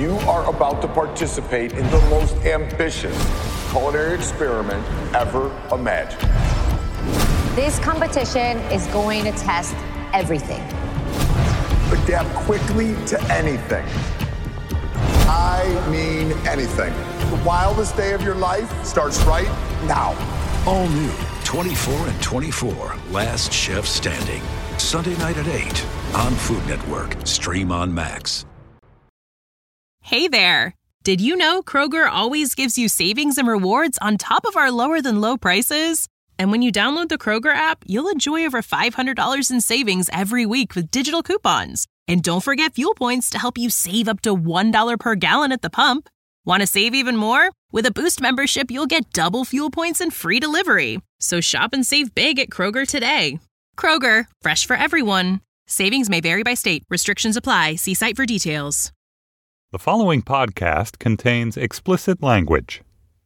You are about to participate in the most ambitious culinary experiment ever imagined. This competition is going to test everything. Adapt quickly to anything. I mean anything. The wildest day of your life starts right now. All new 24 and 24, Last Chef Standing. Sunday night at 8 on Food Network. Stream on Max. Hey there. Did you know Kroger always gives you savings and rewards on top of our lower-than-low prices? And when you download the Kroger app, you'll enjoy over $500 in savings every week with digital coupons. And don't forget fuel points to help you save up to $1 per gallon at the pump. Want to save even more? With a Boost membership, you'll get double fuel points and free delivery. So shop and save big at Kroger today. Kroger, fresh for everyone. Savings may vary by state. Restrictions apply. See site for details. The following podcast contains explicit language.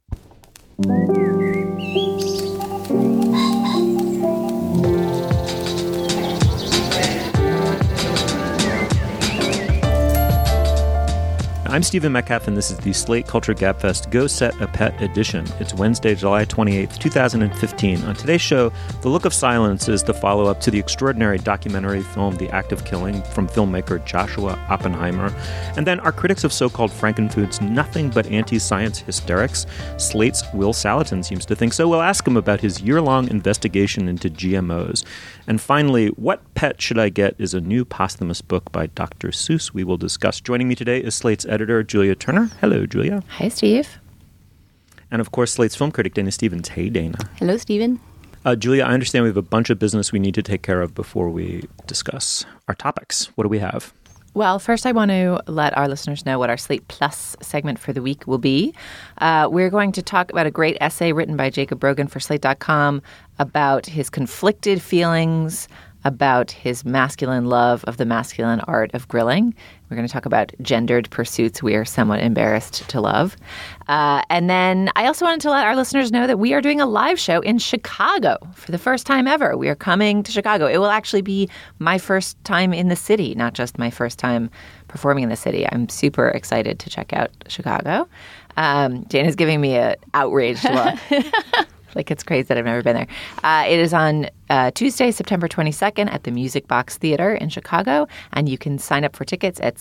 I'm Stephen Metcalf, and this is the Slate Culture Gabfest Go Set a Pet edition. It's Wednesday, July 28th, 2015. On today's show, The Look of Silence is the follow-up to the extraordinary documentary film The Act of Killing from filmmaker Joshua Oppenheimer. And then our critics of so-called Frankenfood's nothing but anti-science hysterics. Slate's Will Salatin seems to think so. We'll ask him about his year-long investigation into GMOs. And finally, What Pet Should I Get is a new posthumous book by Dr. Seuss we will discuss. Joining me today is Slate's editor, Julia Turner. Hello, Julia. Hi, Steve. And of course, Slate's film critic, Dana Stevens. Hey, Dana. Hello, Stephen. Julia, I understand we have a bunch of business we need to take care of before we discuss our topics. What do we have? Well, first I want to let our listeners know what our Slate Plus segment for the week will be. We're going to talk about a great essay written by Jacob Brogan for Slate.com about his conflicted feelings about his masculine love of the masculine art of grilling. We're going to talk about gendered pursuits we are somewhat embarrassed to love. And then I also wanted to let our listeners know that we are doing a live show in Chicago for the first time ever. We are coming to Chicago. It will actually be my first time in the city, not just my first time performing in the city. I'm super excited to check out Chicago. Dana's giving me an outraged look. Like it's crazy that I've never been there. It is on Tuesday, September 22nd at the Music Box Theater in Chicago. And you can sign up for tickets at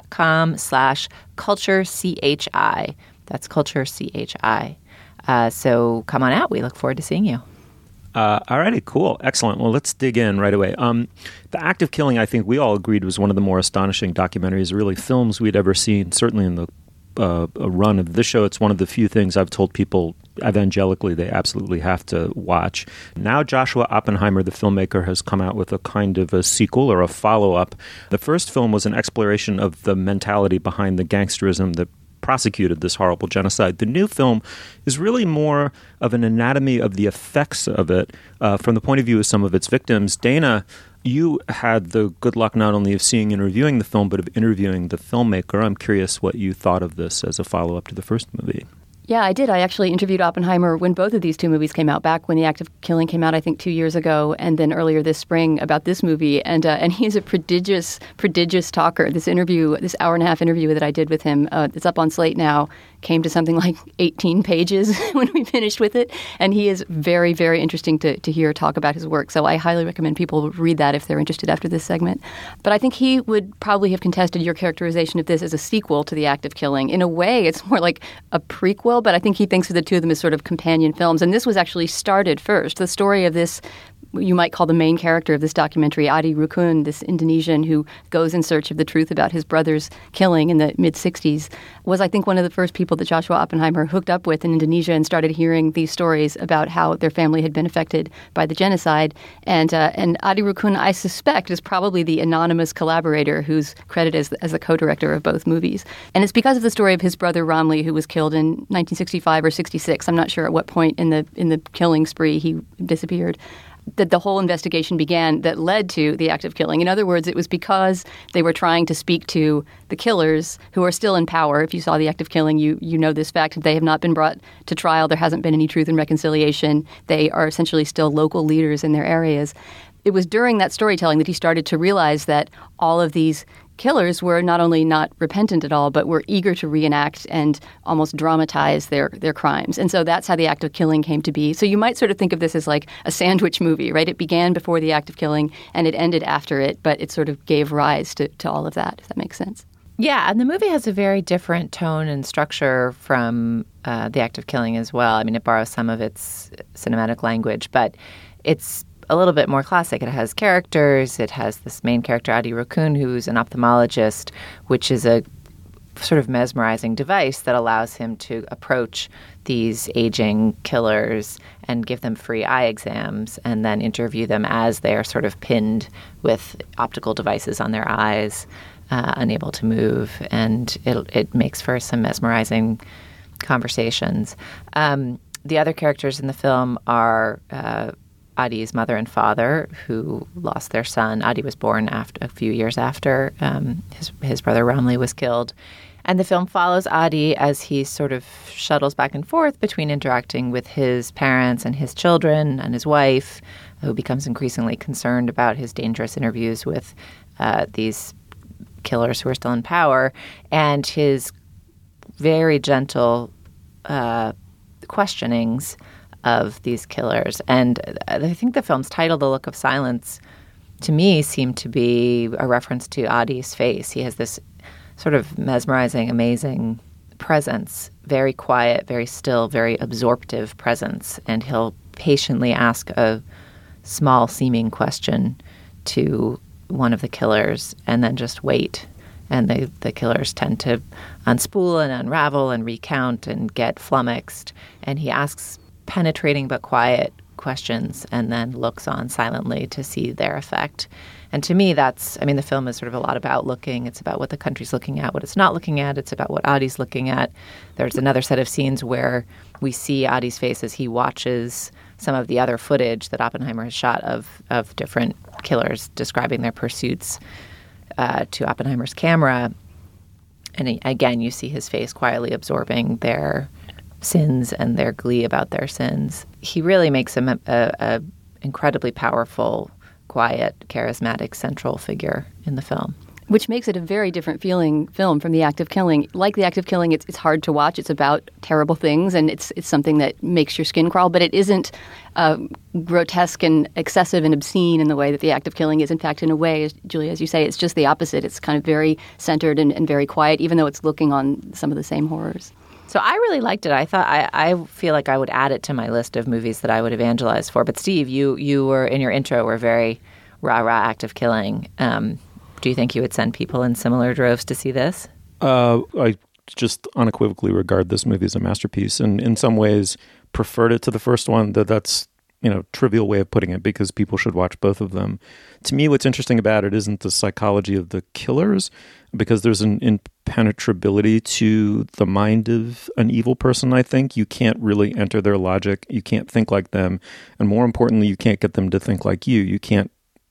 slate.com/culturechi. That's culturechi. So come on out. We look forward to seeing you. All righty, cool. Excellent. Well, let's dig in right away. The Act of Killing, I think we all agreed, was one of the more astonishing documentaries, really films we'd ever seen, certainly in the a run of this show. It's one of the few things I've told people evangelically they absolutely have to watch. Now Joshua Oppenheimer, the filmmaker, has come out with a kind of a sequel or a follow-up. The first film was an exploration of the mentality behind the gangsterism that prosecuted this horrible genocide. The new film is really more of an anatomy of the effects of it from the point of view of some of its victims. Dana, you had the good luck not only of seeing and reviewing the film, but of interviewing the filmmaker. I'm curious what you thought of this as a follow-up to the first movie. Yeah, I did. I actually interviewed Oppenheimer when both of these two movies came out, back when The Act of Killing came out, I think 2 years ago, and then earlier this spring about this movie. And he's a prodigious talker. This hour-and-a-half interview that I did with him, it's up on Slate now, came to something like 18 pages when we finished with it. And he is very, very interesting to hear talk about his work. So I highly recommend people read that if they're interested after this segment. But I think he would probably have contested your characterization of this as a sequel to The Act of Killing. In a way, it's more like a prequel, but I think he thinks of the two of them as sort of companion films. And this was actually started first. The story of this, you might call the main character of this documentary, Adi Rukun, this Indonesian who goes in search of the truth about his brother's killing in the mid-'60s, was, I think, one of the first people that Joshua Oppenheimer hooked up with in Indonesia and started hearing these stories about how their family had been affected by the genocide. And Adi Rukun, I suspect, is probably the anonymous collaborator who's credited as the co-director of both movies. And it's because of the story of his brother Romley, who was killed in 1965 or 66. I'm not sure at what point in the killing spree he disappeared, that the whole investigation began that led to the act of killing. In other words, it was because they were trying to speak to the killers who are still in power. If you saw the act of killing, you know this fact. They have not been brought to trial. There hasn't been any truth and reconciliation. They are essentially still local leaders in their areas. It was during that storytelling that he started to realize that all of these killers were not only not repentant at all, but were eager to reenact and almost dramatize their crimes. And so that's how the act of killing came to be. So you might sort of think of this as like a sandwich movie, right? It began before the act of killing and it ended after it, but it sort of gave rise to all of that, if that makes sense. Yeah, and the movie has a very different tone and structure from The Act of Killing as well. I mean, it borrows some of its cinematic language, but it's a little bit more classic. It has characters. It has this main character, Adi Raccoon, who's an ophthalmologist, which is a sort of mesmerizing device that allows him to approach these aging killers and give them free eye exams and then interview them as they're sort of pinned with optical devices on their eyes, unable to move. And it makes for some mesmerizing conversations. The other characters in the film are Adi's mother and father, who lost their son. Adi was born a few years after his brother Ramli was killed. And the film follows Adi as he sort of shuttles back and forth between interacting with his parents and his children and his wife, who becomes increasingly concerned about his dangerous interviews with these killers who are still in power, and his very gentle questionings of these killers. And I think the film's title, The Look of Silence, to me seemed to be a reference to Adi's face. He has this sort of mesmerizing, amazing presence, very quiet, very still, very absorptive presence. And he'll patiently ask a small seeming question to one of the killers and then just wait. And the killers tend to unspool and unravel and recount and get flummoxed. And he asks penetrating but quiet questions and then looks on silently to see their effect. And to me, the film is sort of a lot about looking. It's about what the country's looking at, what it's not looking at. It's about what Adi's looking at. There's another set of scenes where we see Adi's face as he watches some of the other footage that Oppenheimer has shot of different killers describing their pursuits to Oppenheimer's camera. And again, you see his face quietly absorbing their sins and their glee about their sins. He really makes him a incredibly powerful, quiet, charismatic central figure in the film. Which makes it a very different feeling film from The Act of Killing. Like The Act of Killing, it's hard to watch. It's about terrible things, and it's something that makes your skin crawl, but it isn't grotesque and excessive and obscene in the way that The Act of Killing is. In fact, in a way, Julia, as you say, it's just the opposite. It's kind of very centered and very quiet, even though it's looking on some of the same horrors. So I really liked it. I thought I feel like I would add it to my list of movies that I would evangelize for. But Steve, you were in your intro were very rah-rah Act of Killing. Do you think you would send people in similar droves to see this? I just unequivocally regard this movie as a masterpiece, and in some ways preferred it to the first one. That's trivial way of putting it, because people should watch both of them. To me, what's interesting about it isn't the psychology of the killers, because there's an impenetrability to the mind of an evil person. I think you can't really enter their logic. You can't think like them, and more importantly, you can't get them to think like you. You can't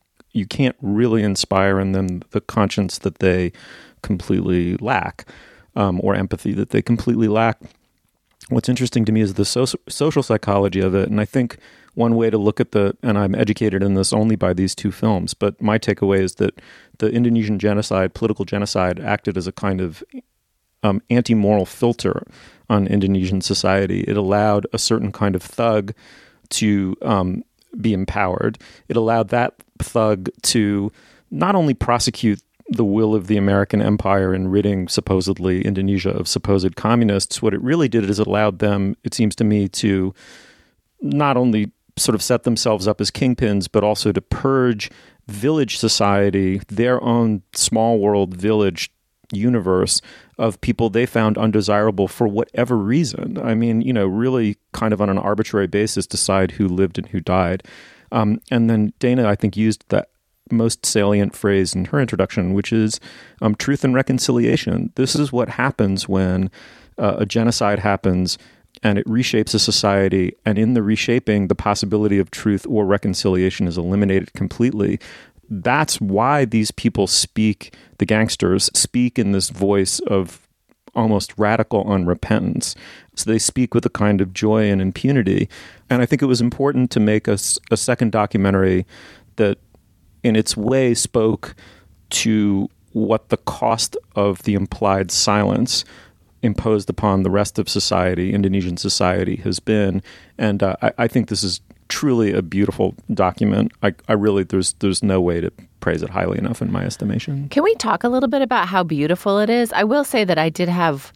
really inspire in them the conscience that they completely lack, or empathy that they completely lack. What's interesting to me is the social psychology of it. And I think one way to look at and I'm educated in this only by these two films, but my takeaway is that the Indonesian genocide, political genocide, acted as a kind of anti-moral filter on Indonesian society. It allowed a certain kind of thug to be empowered. It allowed that thug to not only prosecute the will of the American empire in ridding supposedly Indonesia of supposed communists. What it really did is it allowed them, it seems to me, to not only sort of set themselves up as kingpins, but also to purge village society, their own small world village universe of people they found undesirable for whatever reason. I mean, really kind of on an arbitrary basis decide who lived and who died. And then Dana, I think, used that most salient phrase in her introduction, which is truth and reconciliation. This is what happens when a genocide happens and it reshapes a society. And in the reshaping, the possibility of truth or reconciliation is eliminated completely. That's why these people the gangsters speak in this voice of almost radical unrepentance. So they speak with a kind of joy and impunity. And I think it was important to make a second documentary that in its way spoke to what the cost of the implied silence imposed upon the rest of society, Indonesian society, has been. And I think this is truly a beautiful document. I really, there's no way to praise it highly enough in my estimation. Can we talk a little bit about how beautiful it is? I will say that I did have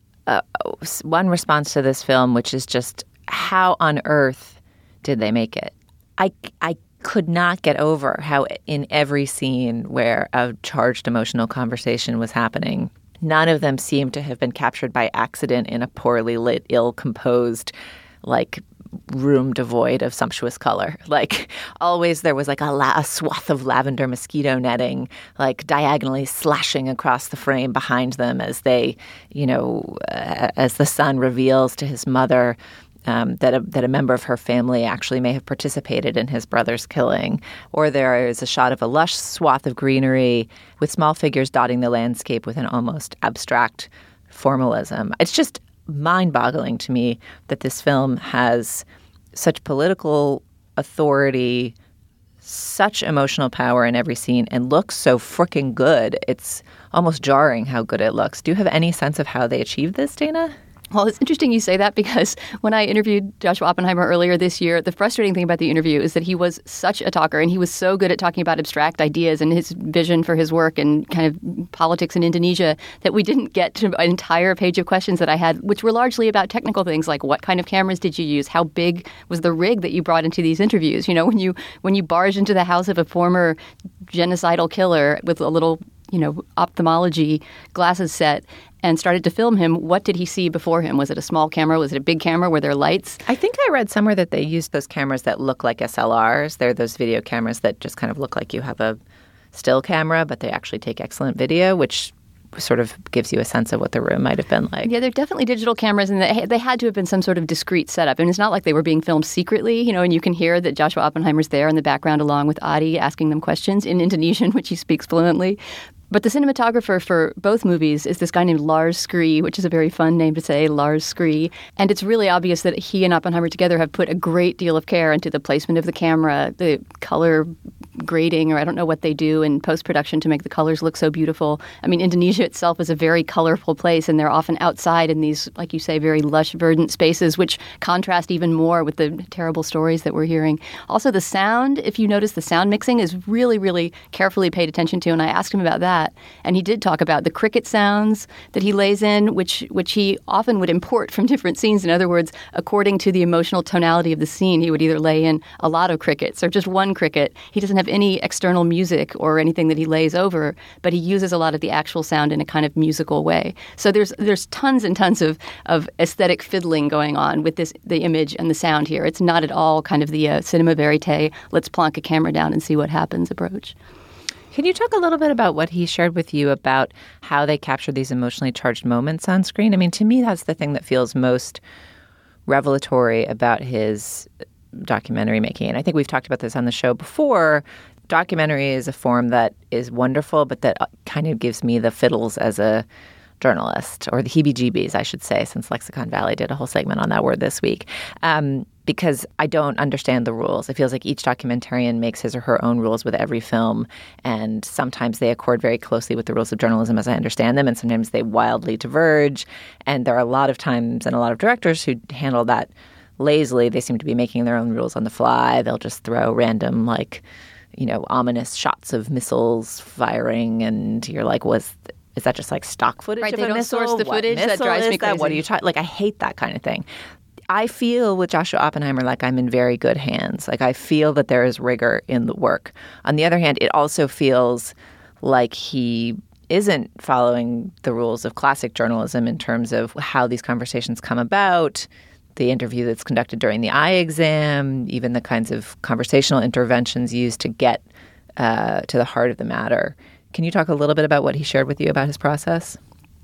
one response to this film, which is just how on earth did they make it? I could not get over how in every scene where a charged emotional conversation was happening, none of them seemed to have been captured by accident in a poorly lit, ill-composed, like, room devoid of sumptuous color. Like, always there was like a swath of lavender mosquito netting, like diagonally slashing across the frame behind them as they, as the son reveals to his mother that a member of her family actually may have participated in his brother's killing. Or there is a shot of a lush swath of greenery with small figures dotting the landscape with an almost abstract formalism. It's just mind-boggling to me that this film has such political authority, such emotional power in every scene, and looks so frickin' good. It's almost jarring how good it looks. Do you have any sense of how they achieved this, Dana? Well, it's interesting you say that because when I interviewed Joshua Oppenheimer earlier this year, the frustrating thing about the interview is that he was such a talker and he was so good at talking about abstract ideas and his vision for his work and kind of politics in Indonesia that we didn't get to an entire page of questions that I had, which were largely about technical things like what kind of cameras did you use? How big was the rig that you brought into these interviews? When you barged into the house of a former genocidal killer with a little ophthalmology glasses set and started to film him, what did he see before him? Was it a small camera? Was it a big camera? Were there lights? I think I read somewhere that they used those cameras that look like SLRs. They're those video cameras that just kind of look like you have a still camera, but they actually take excellent video, which sort of gives you a sense of what the room might have been like. Yeah, they're definitely digital cameras, and they had to have been some sort of discrete setup. And it's not like they were being filmed secretly, and you can hear that Joshua Oppenheimer's there in the background along with Adi asking them questions in Indonesian, which he speaks fluently. But the cinematographer for both movies is this guy named Lars Scree, which is a very fun name to say, Lars Scree. And it's really obvious that he and Oppenheimer together have put a great deal of care into the placement of the camera, the color grading, or I don't know what they do in post-production to make the colors look so beautiful. I mean, Indonesia itself is a very colorful place, and they're often outside in these, like you say, very lush, verdant spaces, which contrast even more with the terrible stories that we're hearing. Also, the sound, if you notice, the sound mixing is really, really carefully paid attention to, and I asked him about that. And he did talk about the cricket sounds that he lays in, which he often would import from different scenes. In other words, according to the emotional tonality of the scene, he would either lay in a lot of crickets or just one cricket. He doesn't have any external music or anything that he lays over, but he uses a lot of the actual sound in a kind of musical way. So there's tons and tons of aesthetic fiddling going on with the image and the sound here. It's not at all kind of the cinema verite, let's plonk a camera down and see what happens approach. Can you talk a little bit about what he shared with you about how they capture these emotionally charged moments on screen? I mean, to me, that's the thing that feels most revelatory about his documentary making. And I think we've talked about this on the show before. Documentary is a form that is wonderful, but that kind of gives me the fiddles as a journalist, or the heebie-jeebies, I should say, since Lexicon Valley did a whole segment on that word this week. Because I don't understand the rules. It feels like each documentarian makes his or her own rules with every film, and sometimes they accord very closely with the rules of journalism as I understand them, and sometimes they wildly diverge. And there are a lot of times and a lot of directors who handle that lazily. They seem to be making their own rules on the fly. They'll just throw random, ominous shots of missiles firing, and you're like, is that just like stock footage of a missile? Right, they don't source the footage. That drives me crazy. What are you trying? I hate that kind of thing. I feel with Joshua Oppenheimer like I'm in very good hands. I feel that there is rigor in the work. On the other hand, it also feels like he isn't following the rules of classic journalism in terms of how these conversations come about, the interview that's conducted during the eye exam, even the kinds of conversational interventions used to get to the heart of the matter. Can you talk a little bit about what he shared with you about his process?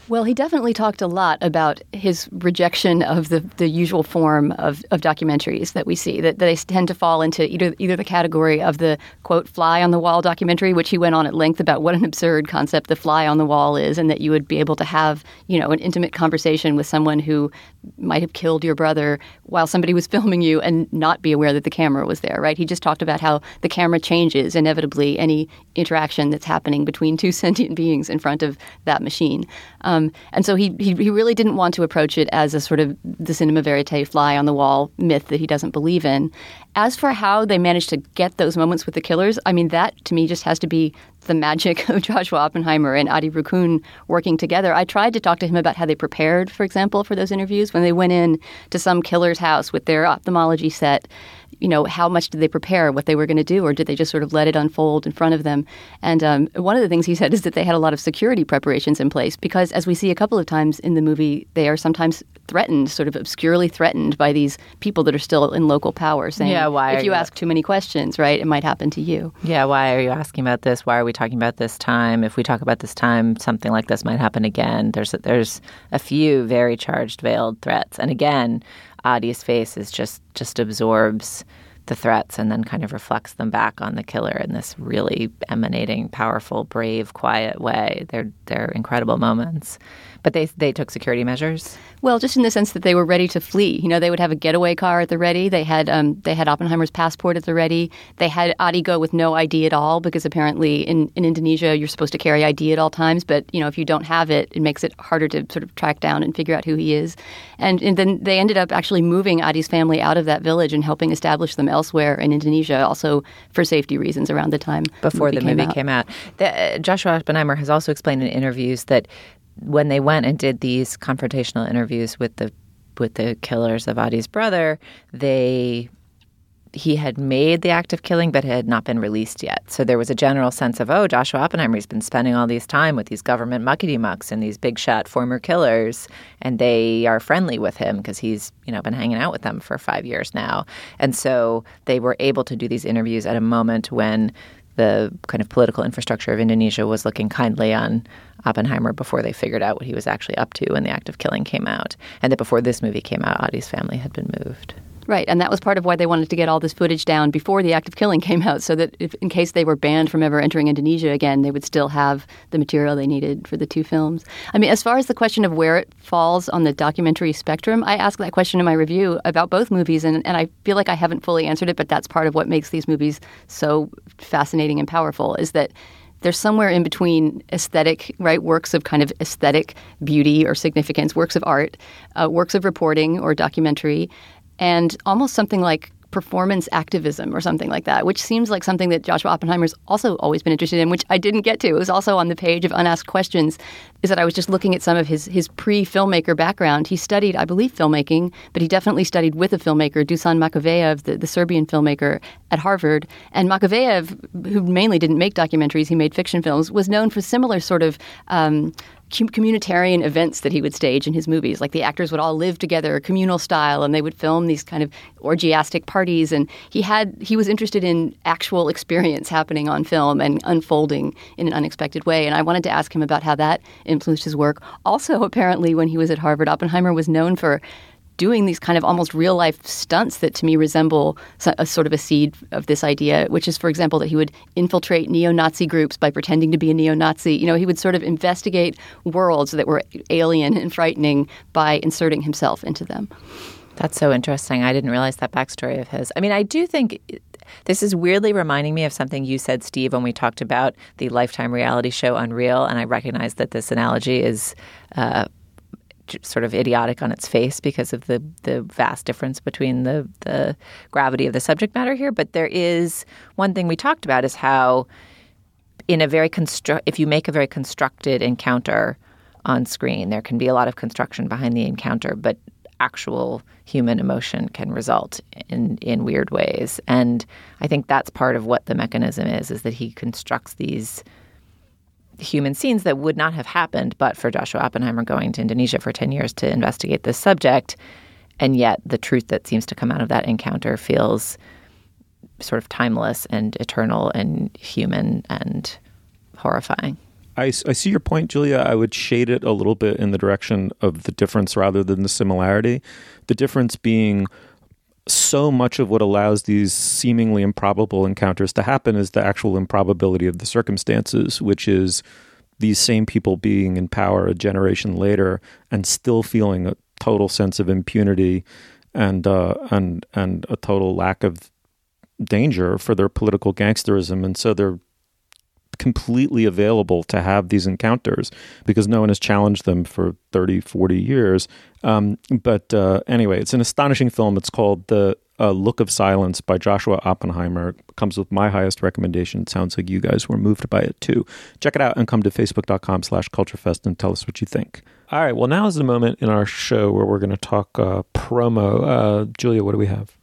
Well, he definitely talked a lot about his rejection of the usual form of documentaries that we see, that they tend to fall into either the category of the, quote, fly-on-the-wall documentary, which he went on at length about what an absurd concept the fly-on-the-wall is, and that you would be able to have, an intimate conversation with someone who might have killed your brother while somebody was filming you and not be aware that the camera was there, right? He just talked about how the camera changes inevitably any interaction that's happening between two sentient beings in front of that machine. And so he really didn't want to approach it as a sort of the cinema verite fly-on-the-wall myth that he doesn't believe in. As for how they managed to get those moments with the killers, I mean, that to me just has to be the magic of Joshua Oppenheimer and Adi Rukun working together. I tried to talk to him about how they prepared, for example, for those interviews. When they went in to some killer's house with their ophthalmology set, how much did they prepare what they were going to do, or did they just sort of let it unfold in front of them? And one of the things he said is that they had a lot of security preparations in place because, as we see a couple of times in the movie, they are sometimes threatened, sort of obscurely threatened by these people that are still in local power, saying, if you ask too many questions, right, it might happen to you. Yeah, why are you asking about this? Why are we talking about this time? If we talk about this time, something like this might happen again. There's a few very charged, veiled threats. And again, Adi's face is just absorbs the threats and then kind of reflects them back on the killer in this really emanating, powerful, brave, quiet way. They're incredible moments. But they took security measures? Well, just in the sense that they were ready to flee. They would have a getaway car at the ready. They had Oppenheimer's passport at the ready. They had Adi go with no ID at all because apparently in Indonesia you're supposed to carry ID at all times. But, if you don't have it, it makes it harder to sort of track down and figure out who he is. And then they ended up actually moving Adi's family out of that village and helping establish them elsewhere in Indonesia, also for safety reasons around the time before the movie came out. Joshua Oppenheimer has also explained in interviews that when they went and did these confrontational interviews with the killers of Adi's brother, he had made the act of killing, but it had not been released yet. So there was a general sense of, Joshua Oppenheimer's been spending all this time with these government muckety-mucks and these big shot former killers, and they are friendly with him because he's, been hanging out with them for 5 years now. And so they were able to do these interviews at a moment when the kind of political infrastructure of Indonesia was looking kindly on Oppenheimer before they figured out what he was actually up to when the act of killing came out. And that before this movie came out, Adi's family had been moved. Right, and that was part of why they wanted to get all this footage down before the act of killing came out, so that in case they were banned from ever entering Indonesia again, they would still have the material they needed for the two films. I mean, as far as the question of where it falls on the documentary spectrum, I asked that question in my review about both movies, and I feel like I haven't fully answered it, but that's part of what makes these movies so fascinating and powerful, is that they're somewhere in between aesthetic, right, works of kind of aesthetic beauty or significance, works of art, works of reporting or documentary, and almost something like performance activism or something like that, which seems like something that Joshua Oppenheimer's also always been interested in, which I didn't get to. It was also on the page of Unasked Questions, is that I was just looking at some of his pre-filmmaker background. He studied, I believe, filmmaking, but he definitely studied with a filmmaker, Dusan Makavejev, the Serbian filmmaker, at Harvard. And Makavejev, who mainly didn't make documentaries, he made fiction films, was known for similar sort of communitarian events that he would stage in his movies. Like the actors would all live together, communal style, and they would film these kind of orgiastic parties. And he was interested in actual experience happening on film and unfolding in an unexpected way. And I wanted to ask him about how that influenced his work. Also, apparently, when he was at Harvard, Oppenheimer was known for doing these kind of almost real-life stunts that to me resemble a sort of a seed of this idea, which is, for example, that he would infiltrate neo-Nazi groups by pretending to be a neo-Nazi. He would sort of investigate worlds that were alien and frightening by inserting himself into them. That's so interesting. I didn't realize that backstory of his. I mean, I do think this is weirdly reminding me of something you said, Steve, when we talked about the Lifetime reality show Unreal, and I recognize that this analogy is sort of idiotic on its face because of the vast difference between the gravity of the subject matter here. But there is one thing we talked about is how in a very if you make a very constructed encounter on screen, there can be a lot of construction behind the encounter, but actual human emotion can result in weird ways. And I think that's part of what the mechanism is that he constructs these human scenes that would not have happened but for Joshua Oppenheimer going to Indonesia for 10 years to investigate this subject. And yet the truth that seems to come out of that encounter feels sort of timeless and eternal and human and horrifying. I see your point, Julia. I would shade it a little bit in the direction of the difference rather than the similarity. The difference being so much of what allows these seemingly improbable encounters to happen is the actual improbability of the circumstances, which is these same people being in power a generation later and still feeling a total sense of impunity and a total lack of danger for their political gangsterism. And so they're completely available to have these encounters because no one has challenged them for 30, 40 years. But anyway, it's an astonishing film. It's called The Look of Silence by Joshua Oppenheimer. It comes with my highest recommendation. It sounds like you guys were moved by it too. Check it out and come to facebook.com/culturefest and tell us what you think. All right. Well, now is the moment in our show where we're going to talk promo. Julia, what do we have?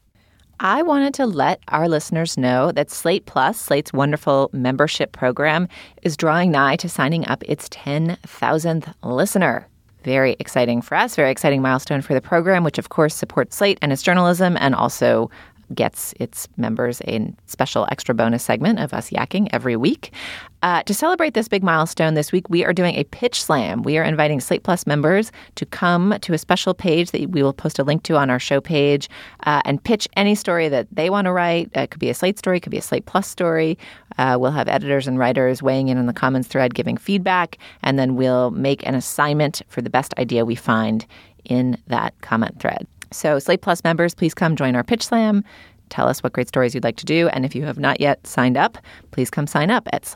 I wanted to let our listeners know that Slate Plus, Slate's wonderful membership program, is drawing nigh to signing up its 10,000th listener. Very exciting for us, very exciting milestone for the program, which of course supports Slate and its journalism and also gets its members a special extra bonus segment of us yakking every week. To celebrate this big milestone this week, we are doing a pitch slam. We are inviting Slate Plus members to come to a special page that we will post a link to on our show page and pitch any story that they want to write. It could be a Slate story, it could be a Slate Plus story. We'll have editors and writers weighing in on the comments thread, giving feedback, and then we'll make an assignment for the best idea we find in that comment thread. So Slate Plus members, please come join our pitch slam. Tell us what great stories you'd like to do. And if you have not yet signed up, please come sign up at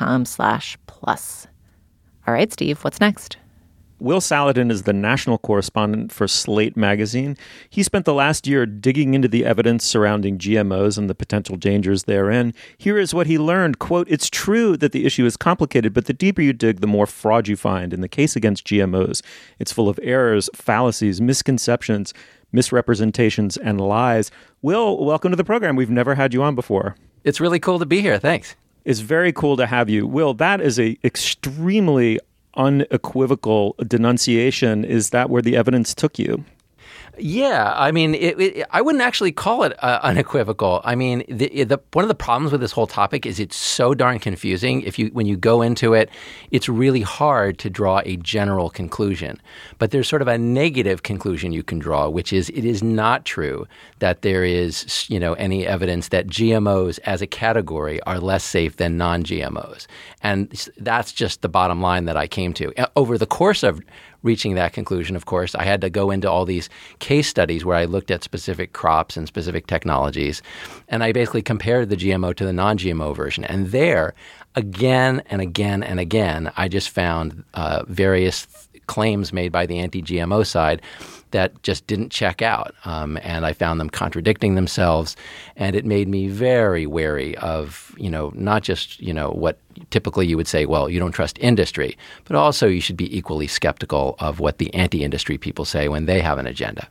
slate.com/plus. All right, Steve, what's next? Will Saladin is the national correspondent for Slate magazine. He spent the last year digging into the evidence surrounding GMOs and the potential dangers therein. Here is what he learned. Quote, "It's true that the issue is complicated, but the deeper you dig, the more fraud you find. In the case against GMOs, it's full of errors, fallacies, misconceptions, misrepresentations, and lies." Will, welcome to the program. We've never had you on before. It's really cool to be here. Thanks. It's very cool to have you. Will, that is a extremely unequivocal denunciation. Is that where the evidence took you? Yeah, I mean, I wouldn't actually call it unequivocal. I mean, one of the problems with this whole topic is it's so darn confusing. When you go into it, it's really hard to draw a general conclusion. But there's sort of a negative conclusion you can draw, which is it is not true that there is, any evidence that GMOs as a category are less safe than non-GMOs. And that's just the bottom line that I came to. Over the course of reaching that conclusion, of course, I had to go into all these case studies where I looked at specific crops and specific technologies, and I basically compared the GMO to the non-GMO version. And there, again and again and again, I just found various claims made by the anti-GMO side that just didn't check out. And I found them contradicting themselves. And it made me very wary of, not just, what typically you would say, well, you don't trust industry, but also you should be equally skeptical of what the anti-industry people say when they have an agenda.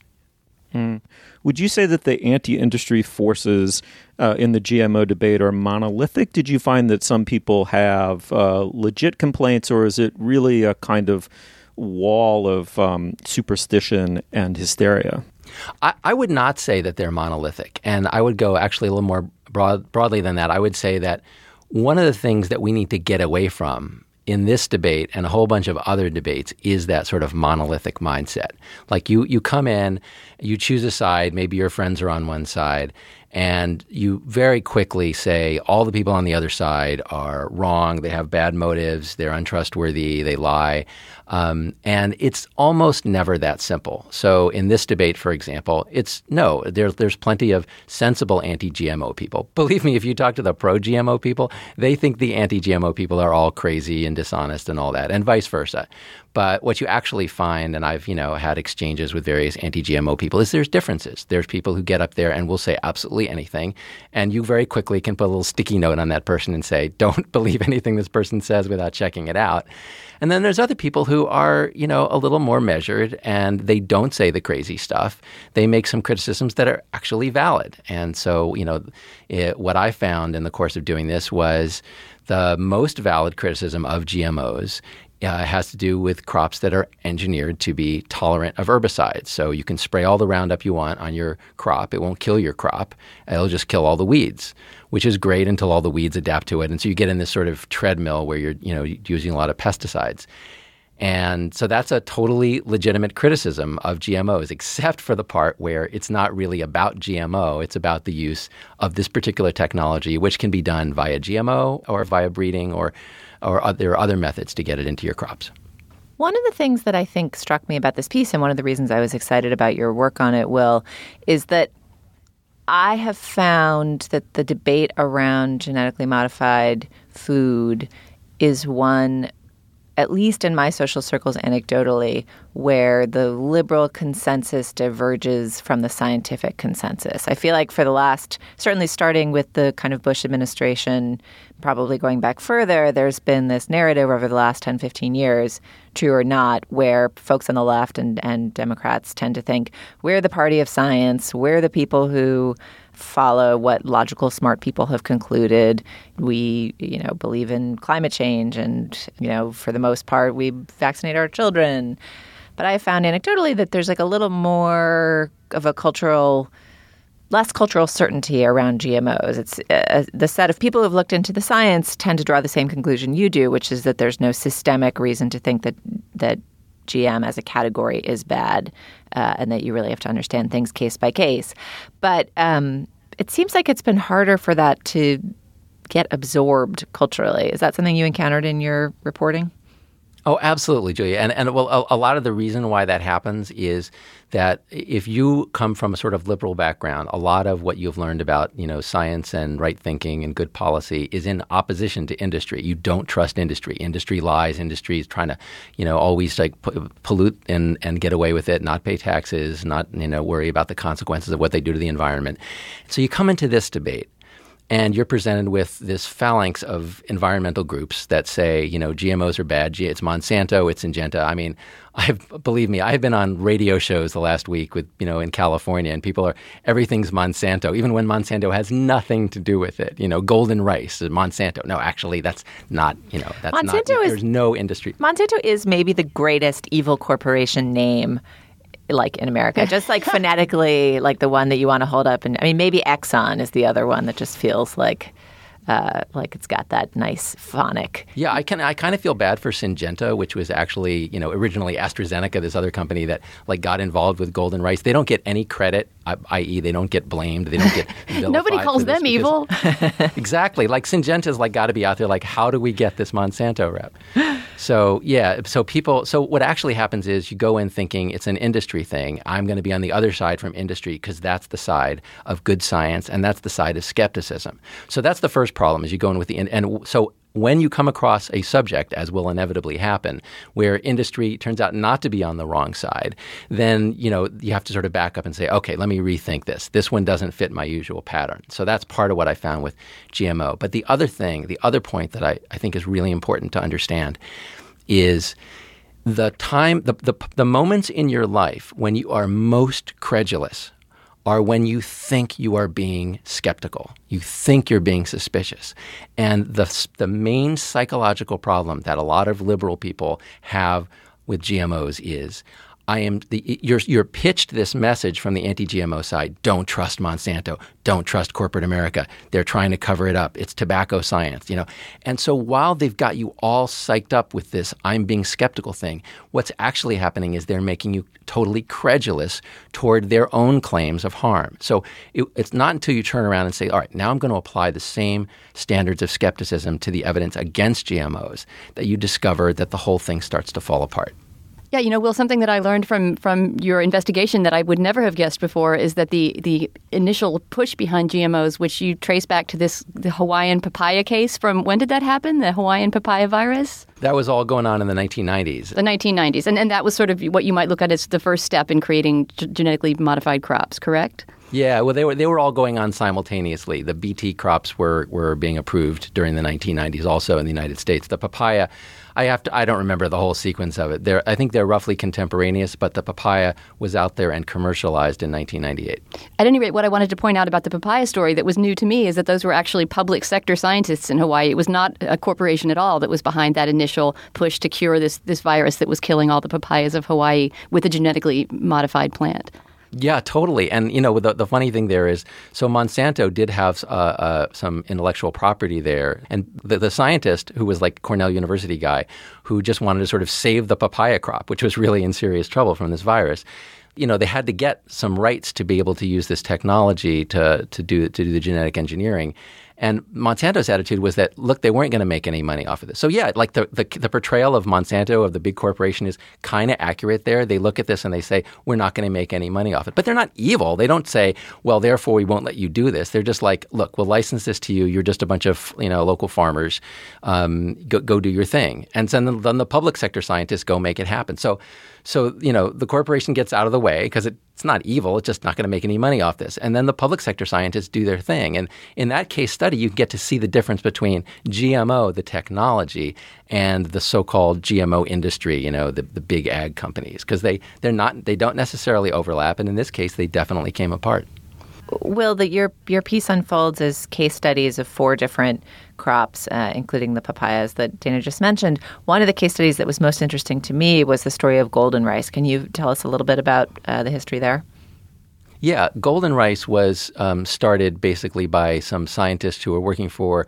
Would you say that the anti-industry forces in the GMO debate are monolithic? Did you find that some people have legit complaints, or is it really a kind of wall of superstition and hysteria? I would not say that they're monolithic. And I would go actually a little more broadly than that. I would say that one of the things that we need to get away from in this debate and a whole bunch of other debates is that sort of monolithic mindset. Like you come in, you choose a side, maybe your friends are on one side, and you very quickly say all the people on the other side are wrong, they have bad motives, they're untrustworthy, they lie. And it's almost never that simple. So in this debate, for example, there's plenty of sensible anti-GMO people. Believe me, if you talk to the pro-GMO people, they think the anti-GMO people are all crazy and dishonest and all that, and vice versa. But what you actually find, and I've had exchanges with various anti-GMO people, is there's differences. There's people who get up there and will say absolutely anything, and you very quickly can put a little sticky note on that person and say, don't believe anything this person says without checking it out. And then there's other people who are, a little more measured, and they don't say the crazy stuff. They make some criticisms that are actually valid. And so, what I found in the course of doing this was the most valid criticism of GMOs has to do with crops that are engineered to be tolerant of herbicides. So you can spray all the Roundup you want on your crop. It won't kill your crop. It'll just kill all the weeds, which is great until all the weeds adapt to it. And so you get in this sort of treadmill where you're using a lot of pesticides. And so that's a totally legitimate criticism of GMOs, except for the part where it's not really about GMO. It's about the use of this particular technology, which can be done via GMO or via breeding or there are other methods to get it into your crops. One of the things that I think struck me about this piece, and one of the reasons I was excited about your work on it, Will, is that I have found that the debate around genetically modified food is one, at least in my social circles anecdotally, where the liberal consensus diverges from the scientific consensus. I feel like for the last, certainly starting with the kind of Bush administration, probably going back further, there's been this narrative over the last 10, 15 years, true or not, where folks on the left and Democrats tend to think we're the party of science, we're the people who follow what logical, smart people have concluded. We, believe in climate change and, for the most part, we vaccinate our children. But I found anecdotally that there's like a little more of a less cultural certainty around GMOs. It's the set of people who've looked into the science tend to draw the same conclusion you do, which is that there's no systemic reason to think that GM as a category is bad, and that you really have to understand things case by case. But it seems like it's been harder for that to get absorbed culturally. Is that something you encountered in your reporting? Oh, absolutely, Julia. And well, a lot of the reason why that happens is that if you come from a sort of liberal background, a lot of what you've learned about, science and right thinking and good policy is in opposition to industry. You don't trust industry. Industry lies. Industry is trying to, always like pollute and get away with it, not pay taxes, not, worry about the consequences of what they do to the environment. So you come into this debate, and you're presented with this phalanx of environmental groups that say, GMOs are bad. It's Monsanto, it's Syngenta. I mean, believe me, I've been on radio shows the last week with, in California, and everything's Monsanto, even when Monsanto has nothing to do with it. Golden rice, Monsanto. No, actually, that's not, that's Monsanto not. There's no industry. Monsanto is maybe the greatest evil corporation name like in America, just like phonetically, like the one that you want to hold up. And I mean, maybe Exxon is the other one that just feels like it's got that nice phonic. Yeah, I kind of feel bad for Syngenta, which was actually, originally AstraZeneca, this other company that got involved with golden rice. They don't get any credit, i.e. they don't get blamed. They don't get vilified. Nobody calls them evil. Exactly. Syngenta's got to be out there how do we get this Monsanto rep? So, yeah, so what actually happens is you go in thinking it's an industry thing. I'm going to be on the other side from industry because that's the side of good science and that's the side of skepticism. So that's the first problem is you go in with and so when you come across a subject, as will inevitably happen, where industry turns out not to be on the wrong side, then, you have to sort of back up and say, okay, let me rethink this. This one doesn't fit my usual pattern. So that's part of what I found with GMO. But the other point that I think is really important to understand is the moments in your life when you are most credulous are when you think you are being skeptical. You think you're being suspicious. And the main psychological problem that a lot of liberal people have with GMOs is you're pitched this message from the anti-GMO side. Don't trust Monsanto. Don't trust corporate America. They're trying to cover it up. It's tobacco science, And so while they've got you all psyched up with this I'm being skeptical thing, what's actually happening is they're making you totally credulous toward their own claims of harm. So it's not until you turn around and say, all right, now I'm going to apply the same standards of skepticism to the evidence against GMOs that you discover that the whole thing starts to fall apart. Yeah, Will, something that I learned from your investigation that I would never have guessed before is that the initial push behind GMOs, which you trace back to the Hawaiian papaya case from, when did that happen? The Hawaiian papaya virus? That was all going on in the 1990s. The 1990s. And that was sort of what you might look at as the first step in creating genetically modified crops, correct? Yeah, well, they were all going on simultaneously. The BT crops were being approved during the 1990s, also in the United States. The papaya, I don't remember the whole sequence of it. I think they're roughly contemporaneous, but the papaya was out there and commercialized in 1998. At any rate, what I wanted to point out about the papaya story that was new to me is that those were actually public sector scientists in Hawaii. It was not a corporation at all that was behind that initial push to cure this virus that was killing all the papayas of Hawaii with a genetically modified plant. Yeah, totally. And, the funny thing there is, so Monsanto did have some intellectual property there. And the scientist, who was like Cornell University guy, who just wanted to sort of save the papaya crop, which was really in serious trouble from this virus, they had to get some rights to be able to use this technology to do the genetic engineering. And Monsanto's attitude was that, look, they weren't going to make any money off of this. So yeah, like the portrayal of Monsanto, of the big corporation, is kind of accurate there. They look at this and they say, we're not going to make any money off it. But they're not evil. They don't say, well, therefore we won't let you do this. They're just like, look, we'll license this to you. You're just a bunch of local farmers. Go do your thing. And then the public sector scientists go make it happen. So the corporation gets out of the way because it's not evil. It's just not going to make any money off this. And then the public sector scientists do their thing. And in that case study, you get to see the difference between GMO, the technology, and the so-called GMO industry, the big ag companies, because they don't necessarily overlap. And in this case, they definitely came apart. Will, your piece unfolds as case studies of 4 different crops, including the papayas that Dana just mentioned. One of the case studies that was most interesting to me was the story of golden rice. Can you tell us a little bit about the history there? Yeah, golden rice was started basically by some scientists who were working for,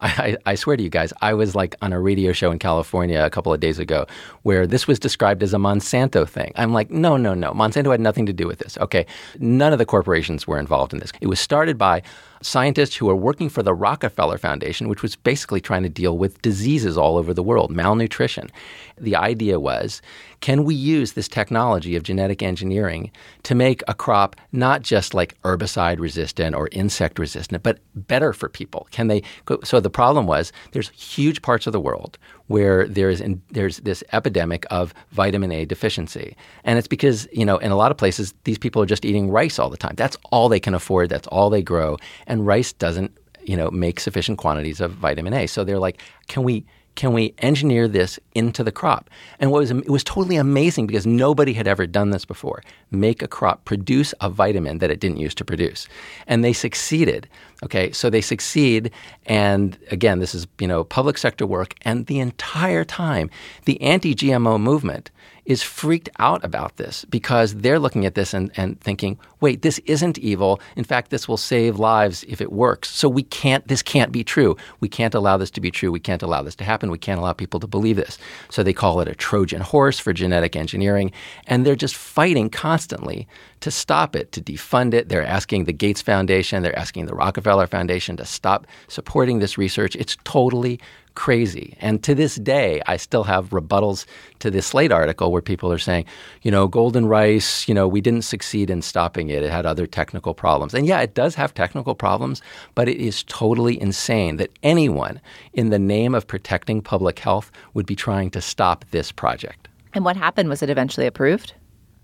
I swear to you guys, I was like on a radio show in California a couple of days ago where this was described as a Monsanto thing. I'm like, no. Monsanto had nothing to do with this. Okay, none of the corporations were involved in this. It was started by scientists who were working for the Rockefeller Foundation, which was basically trying to deal with diseases all over the world, malnutrition. The idea was, can we use this technology of genetic engineering to make a crop not just like herbicide resistant or insect resistant, but better for people? Can they? So the problem was, there's huge parts of the world where there's this epidemic of vitamin A deficiency. And it's because, in a lot of places, these people are just eating rice all the time. That's all they can afford. That's all they grow. And rice doesn't, make sufficient quantities of vitamin A. So they're like, can we engineer this into the crop? And it was totally amazing because nobody had ever done this before. Make a crop produce a vitamin that it didn't used to produce. And they succeeded. Okay, so they succeed. And again, this is, public sector work. And the entire time, the anti-GMO movement is freaked out about this because they're looking at this and thinking, wait, this isn't evil. In fact, this will save lives if it works. So this can't be true. We can't allow this to be true. We can't allow this to happen. We can't allow people to believe this. So they call it a Trojan horse for genetic engineering. And they're just fighting constantly to stop it, to defund it. They're asking the Gates Foundation, they're asking the Rockefeller Foundation to stop supporting this research. It's totally crazy. And to this day, I still have rebuttals to this Slate article where people are saying, golden rice, we didn't succeed in stopping it. It had other technical problems. And yeah, it does have technical problems, but it is totally insane that anyone in the name of protecting public health would be trying to stop this project. And what happened? Was it eventually approved?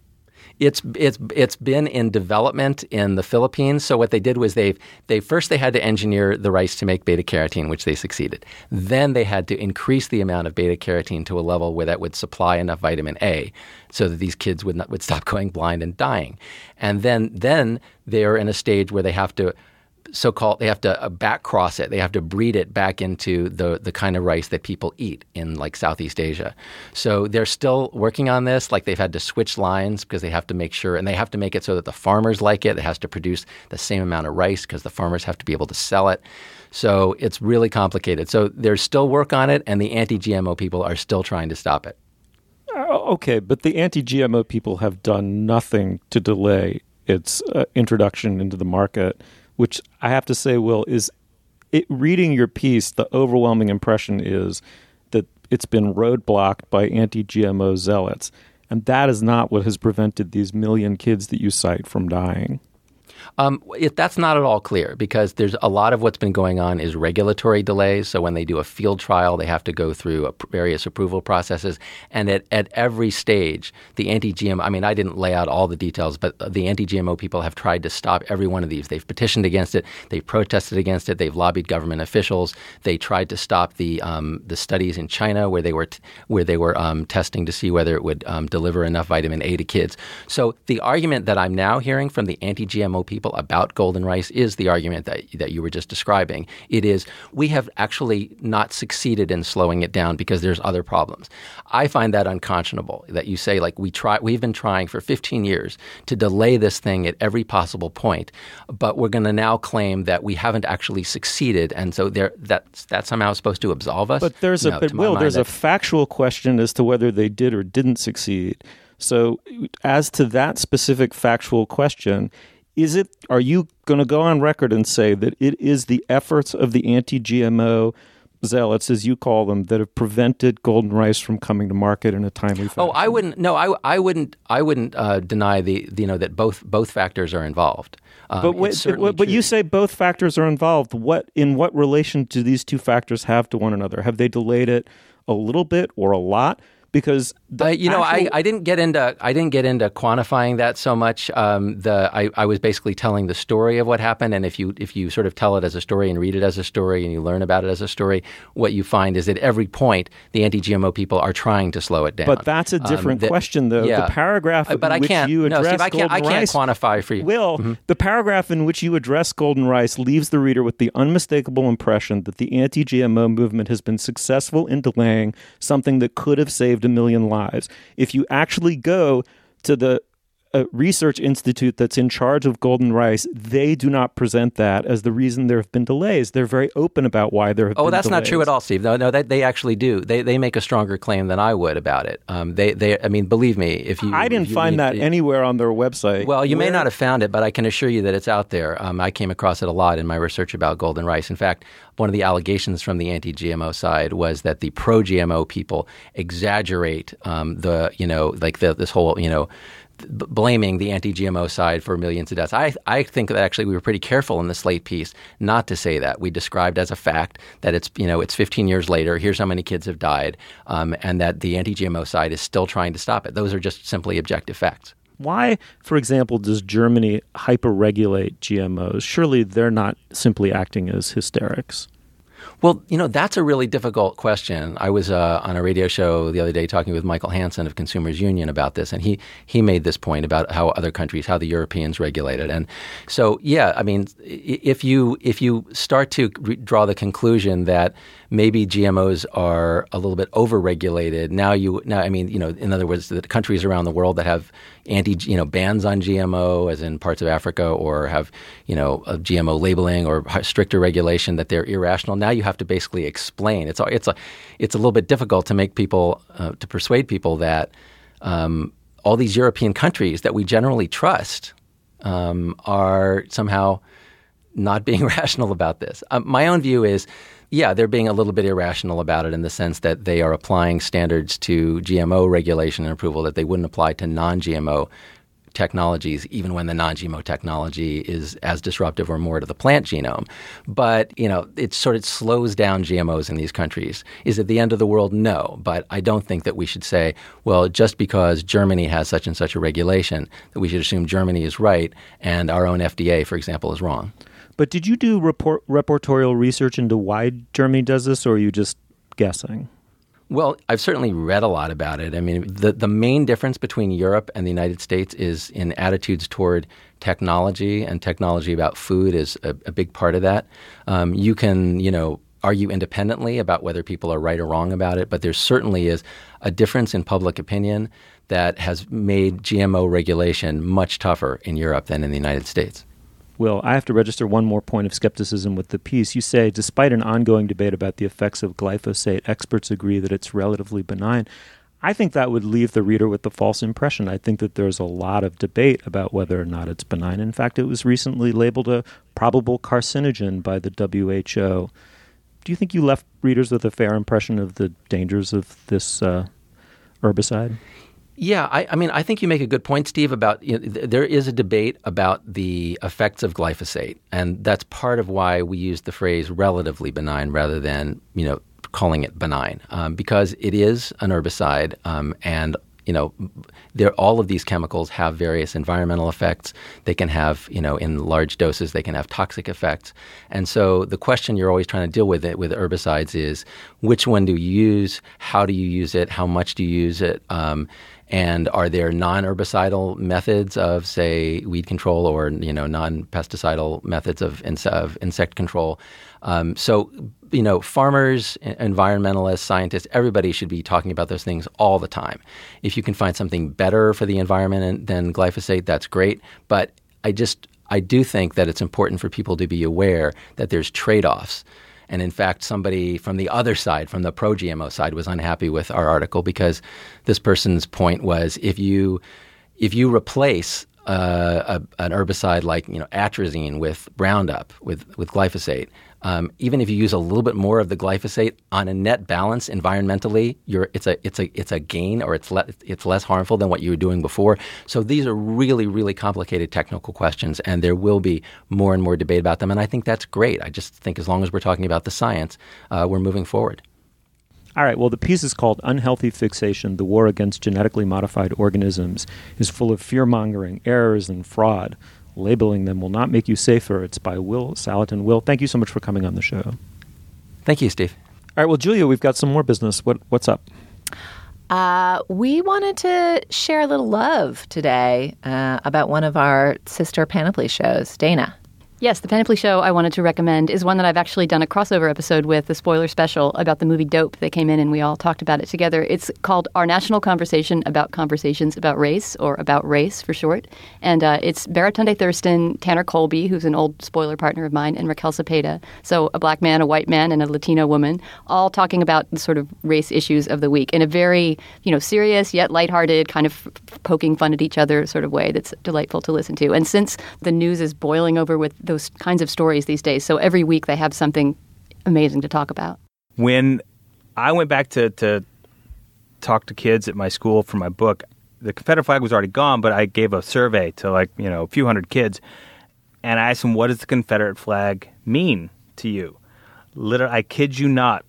It's been in development in the Philippines. So what they did was they had to engineer the rice to make beta carotene, which they succeeded. Then they had to increase the amount of beta carotene to a level where that would supply enough vitamin A, so that these kids would stop going blind and dying. And then they're in a stage where they have to back cross it. They have to breed it back into the kind of rice that people eat in like Southeast Asia. So they're still working on this. Like they've had to switch lines because they have to make sure, and they have to make it so that the farmers like it. It has to produce the same amount of rice because the farmers have to be able to sell it. So it's really complicated. So there's still work on it, and the anti-GMO people are still trying to stop it. Okay, but the anti-GMO people have done nothing to delay its introduction into the market, which I have to say, Will, reading your piece, the overwhelming impression is that it's been roadblocked by anti-GMO zealots. And that is not what has prevented these million kids that you cite from dying. That's not at all clear because there's a lot of what's been going on is regulatory delays. So when they do a field trial, they have to go through various approval processes. And at every stage, the anti-GMO, I mean, I didn't lay out all the details, but the anti-GMO people have tried to stop every one of these. They've petitioned against it. They've protested against it. They've lobbied government officials. They tried to stop the studies in China where they were testing to see whether it would deliver enough vitamin A to kids. So the argument that I'm now hearing from the anti-GMO people about golden rice is the argument that you were just describing. It is, we have actually not succeeded in slowing it down because there's other problems. I find that unconscionable that you say, like, we've been trying for 15 years to delay this thing at every possible point, but we're going to now claim that we haven't actually succeeded, and so that's somehow supposed to absolve us. But there's a factual question as to whether they did or didn't succeed. So as to that specific factual question, are you going to go on record and say that it is the efforts of the anti-GMO zealots, as you call them, that have prevented golden rice from coming to market in a timely fashion? Oh, I wouldn't. No, I wouldn't deny that both factors are involved. But you say both factors are involved. In what relation do these two factors have to one another? Have they delayed it a little bit or a lot? Because I didn't get into quantifying that so much. I was basically telling the story of what happened, and if you sort of tell it as a story and read it as a story and you learn about it as a story, what you find is at every point the anti-GMO people are trying to slow it down. But that's a different question, though. Yeah. The paragraph in which you address golden rice, I can't quantify for you. Will, the paragraph in which you address golden rice leaves the reader with the unmistakable impression that the anti-GMO movement has been successful in delaying something that could have saved a million lives. If you actually go to the research institute that's in charge of golden rice, they do not present that as the reason there have been delays. They're very open about why there have been delays. Oh, that's not true at all, Steve. No, they actually do. They make a stronger claim than I would about it. I mean, believe me, if you... I didn't find that anywhere on their website. Well, you may not have found it, but I can assure you that it's out there. I came across it a lot in my research about golden rice. In fact, one of the allegations from the anti-GMO side was that the pro-GMO people exaggerate this whole, blaming the anti-GMO side for millions of deaths. I think that actually we were pretty careful in the Slate piece not to say that. We described as a fact that it's 15 years later, here's how many kids have died, and that the anti-GMO side is still trying to stop it. Those are just simply objective facts. Why, for example, does Germany hyper-regulate GMOs? Surely they're not simply acting as hysterics. Well, that's a really difficult question. I was on a radio show the other day talking with Michael Hansen of Consumers Union about this, and he made this point about how the Europeans regulate it. And so, yeah, I mean, if you start to draw the conclusion that maybe GMOs are a little bit over-regulated, in other words, the countries around the world that have bans on GMO, as in parts of Africa, or have, a GMO labeling or stricter regulation, that they're irrational. Now you have to basically explain. It's a little bit difficult to make people to persuade people that all these European countries that we generally trust are somehow not being rational about this. My own view is, yeah, they're being a little bit irrational about it in the sense that they are applying standards to GMO regulation and approval that they wouldn't apply to non-GMO technologies, even when the non-GMO technology is as disruptive or more to the plant genome. But, it sort of slows down GMOs in these countries. Is it the end of the world? No. But I don't think that we should say, well, just because Germany has such and such a regulation, that we should assume Germany is right and our own FDA, for example, is wrong. But did you do reportorial research into why Germany does this, or are you just guessing? Well, I've certainly read a lot about it. I mean, the main difference between Europe and the United States is in attitudes toward technology, and technology about food is a big part of that. You can, argue independently about whether people are right or wrong about it, but there certainly is a difference in public opinion that has made GMO regulation much tougher in Europe than in the United States. Will, I have to register one more point of skepticism with the piece. You say, despite an ongoing debate about the effects of glyphosate, experts agree that it's relatively benign. I think that would leave the reader with the false impression. I think that there's a lot of debate about whether or not it's benign. In fact, it was recently labeled a probable carcinogen by the WHO. Do you think you left readers with a fair impression of the dangers of this herbicide? Yeah, I mean, I think you make a good point, Steve, about there is a debate about the effects of glyphosate, and that's part of why we use the phrase relatively benign rather than, calling it benign, because it is an herbicide, and all of these chemicals have various environmental effects. They can have, in large doses, they can have toxic effects. And so the question you're always trying to deal with with herbicides is which one do you use? How do you use it? How much do you use it? And are there non-herbicidal methods of, say, weed control or, non-pesticidal methods of insect control? Farmers, environmentalists, scientists, everybody should be talking about those things all the time. If you can find something better for the environment than glyphosate, that's great. But I do think that it's important for people to be aware that there's trade-offs. And in fact, somebody from the other side, from the pro-GMO side, was unhappy with our article because this person's point was if you replace an herbicide like atrazine with Roundup, with glyphosate, even if you use a little bit more of the glyphosate on a net balance environmentally, it's a gain, or it's less harmful than what you were doing before. So these are really, really complicated technical questions, and there will be more and more debate about them. And I think that's great. I just think as long as we're talking about the science, we're moving forward. All right, well, the piece is called Unhealthy Fixation, The War Against Genetically Modified Organisms is full of fear-mongering, errors, and fraud. Labeling them will not make you safer. It's by Will Saletan. Will, thank you so much for coming on the show. Thank you, Steve. All right, well, Julia, we've got some more business. What's up? We wanted to share a little love today about one of our sister Panoply shows, Dana. Yes, the Panoply show I wanted to recommend is one that I've actually done a crossover episode with, the spoiler special about the movie Dope. They came in and we all talked about it together. It's called Our National Conversation About Conversations About Race, or About Race for short. And it's Baratunde Thurston, Tanner Colby, who's an old spoiler partner of mine, and Raquel Cepeda. So a black man, a white man, and a Latino woman, all talking about the sort of race issues of the week in a very, serious yet lighthearted, kind of poking fun at each other sort of way that's delightful to listen to. And since the news is boiling over with those kinds of stories these days, so every week they have something amazing to talk about. When I went back to talk to kids at my school for my book, the Confederate flag was already gone, but I gave a survey to a few hundred kids, and I asked them, what does the Confederate flag mean to you? Literally, I kid you not,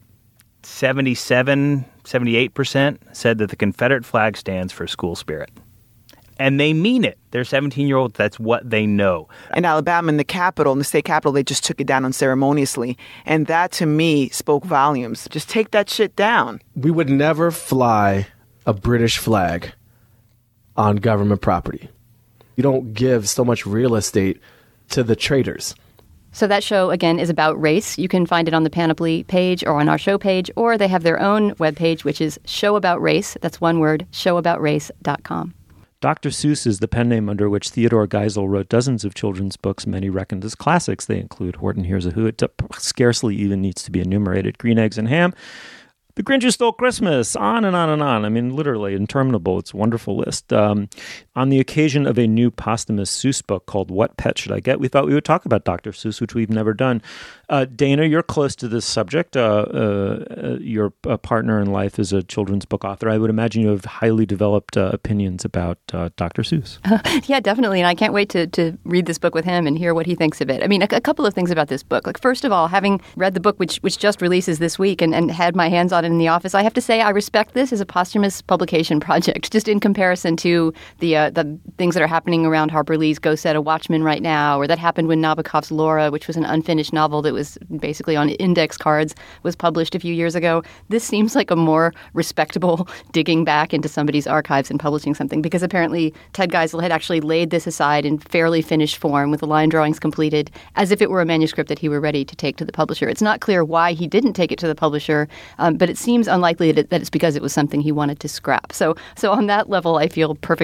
78% said that the Confederate flag stands for school spirit. And they mean it. They're 17-year-olds. That's what they know. In Alabama, in the state capitol, they just took it down unceremoniously. And that, to me, spoke volumes. Just take that shit down. We would never fly a British flag on government property. You don't give so much real estate to the traitors. So that show, again, is about race. You can find it on the Panoply page or on our show page, or they have their own webpage, which is Show About Race. That's one word, showaboutrace.com. Dr. Seuss is the pen name under which Theodore Geisel wrote dozens of children's books, many reckoned as classics. They include Horton Hears a Who. It scarcely even needs to be enumerated. Green Eggs and Ham, The Grinch Who Stole Christmas, on and on and on. I mean, literally interminable. It's a wonderful list. On the occasion of a new posthumous Seuss book called What Pet Should I Get?, we thought we would talk about Dr. Seuss, which we've never done. Dana, you're close to this subject. Your partner in life is a children's book author. I would imagine you have highly developed opinions about Dr. Seuss. Yeah, definitely. And I can't wait to read this book with him and hear what he thinks of it. I mean, a couple of things about this book. Like, first of all, having read the book, which just releases this week and had my hands on it in the office, I have to say I respect this as a posthumous publication project, just in comparison to the things that are happening around Harper Lee's Go Set a Watchman right now, or that happened when Nabokov's Laura, which was an unfinished novel that was basically on index cards, was published a few years ago. This seems like a more respectable digging back into somebody's archives and publishing something, because apparently Ted Geisel had actually laid this aside in fairly finished form with the line drawings completed, as if it were a manuscript that he were ready to take to the publisher. It's not clear why he didn't take it to the publisher, but it seems unlikely that it's because it was something he wanted to scrap. So on that level, I feel perfectly good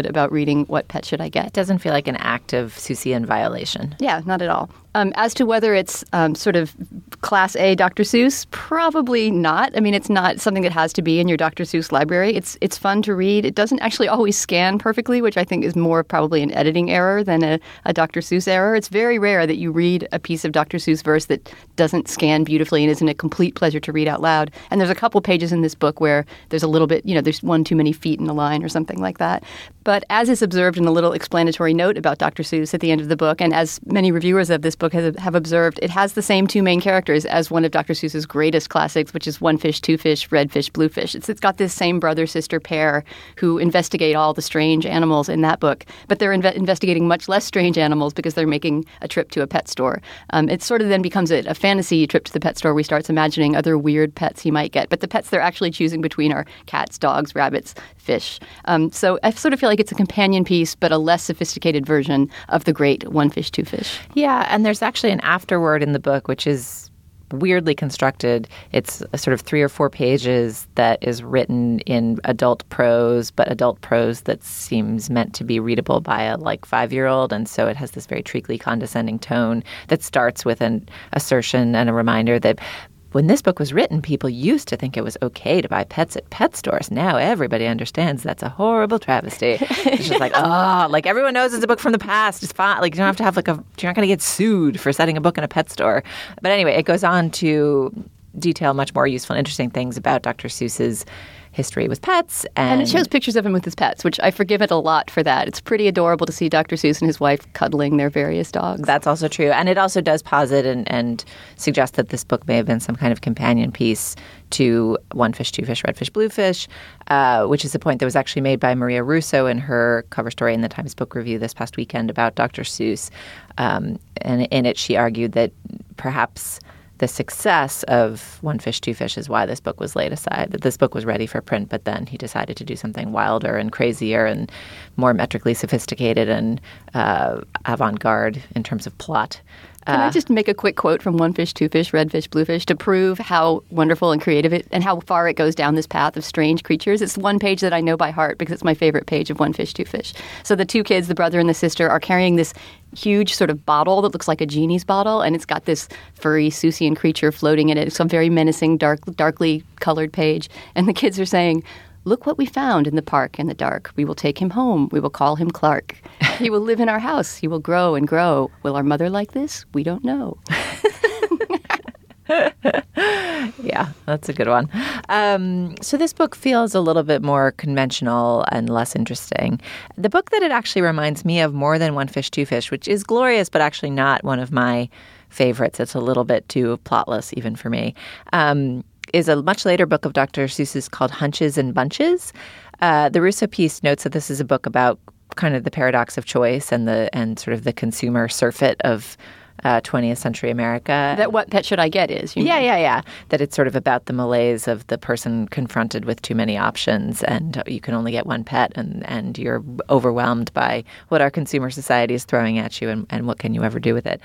about reading What Pet Should I Get. It doesn't feel like an act of Seussian violation. Yeah, not at all. As to whether it's sort of Class A Dr. Seuss, probably not. I mean, it's not something that has to be in your Dr. Seuss library. It's fun to read. It doesn't actually always scan perfectly, which I think is more probably an editing error than a Dr. Seuss error. It's very rare that you read a piece of Dr. Seuss verse that doesn't scan beautifully and isn't a complete pleasure to read out loud. And there's a couple pages in this book where there's a little bit, there's one too many feet in a line or something like that. But as is observed in a little explanatory note about Dr. Seuss at the end of the book, and as many reviewers of this book have observed, it has the same two main characters as one of Dr. Seuss's greatest classics, which is One Fish, Two Fish, Red Fish, Blue Fish. It's got this same brother-sister pair who investigate all the strange animals in that book, but they're investigating much less strange animals because they're making a trip to a pet store. It sort of then becomes a fantasy trip to the pet store where he starts imagining other weird pets he might get. But the pets they're actually choosing between are cats, dogs, rabbits, fish. So I sort of feel like it's a companion piece, but a less sophisticated version of the great One Fish, Two Fish. Yeah, and there's actually an afterword in the book, which is weirdly constructed. It's a sort of 3 or 4 pages that is written in adult prose, but adult prose that seems meant to be readable by a 5-year-old. And so it has this very treacly, condescending tone that starts with an assertion and a reminder that when this book was written, people used to think it was okay to buy pets at pet stores. Now everybody understands that's a horrible travesty. It's just everyone knows it's a book from the past. It's fine. You don't have to have you're not going to get sued for setting a book in a pet store. But anyway, it goes on to detail much more useful and interesting things about Dr. Seuss's history with pets. And it shows pictures of him with his pets, which I forgive it a lot for that. It's pretty adorable to see Dr. Seuss and his wife cuddling their various dogs. That's also true. And it also does posit and suggest that this book may have been some kind of companion piece to One Fish, Two Fish, Red Fish, Blue Fish, which is a point that was actually made by Maria Russo in her cover story in the Times Book Review this past weekend about Dr. Seuss. And in it, she argued that perhaps the success of One Fish, Two Fish is why this book was laid aside, that this book was ready for print, but then he decided to do something wilder and crazier and more metrically sophisticated and avant-garde in terms of plot. Can I just make a quick quote from One Fish, Two Fish, Red Fish, Blue Fish to prove how wonderful and creative it and how far it goes down this path of strange creatures? It's one page that I know by heart because it's my favorite page of One Fish, Two Fish. So the two kids, the brother and the sister, are carrying this huge sort of bottle that looks like a genie's bottle, and it's got this furry Seussian creature floating in it. It's a very menacing, darkly colored page. And the kids are saying, "Look what we found in the park in the dark. We will take him home. We will call him Clark. He will live in our house. He will grow and grow. Will our mother like this? We don't know." Yeah, that's a good one. So this book feels a little bit more conventional and less interesting. The book that it actually reminds me of more than One Fish, Two Fish, which is glorious, but actually not one of my favorites. It's a little bit too plotless even for me. Is a much later book of Dr. Seuss's called Hunches and Bunches. The Russo piece notes that this is a book about kind of the paradox of choice and sort of the consumer surfeit of 20th century America. That What Pet Should I Get is. Yeah. That it's sort of about the malaise of the person confronted with too many options and you can only get one pet and you're overwhelmed by what our consumer society is throwing at you and what can you ever do with it.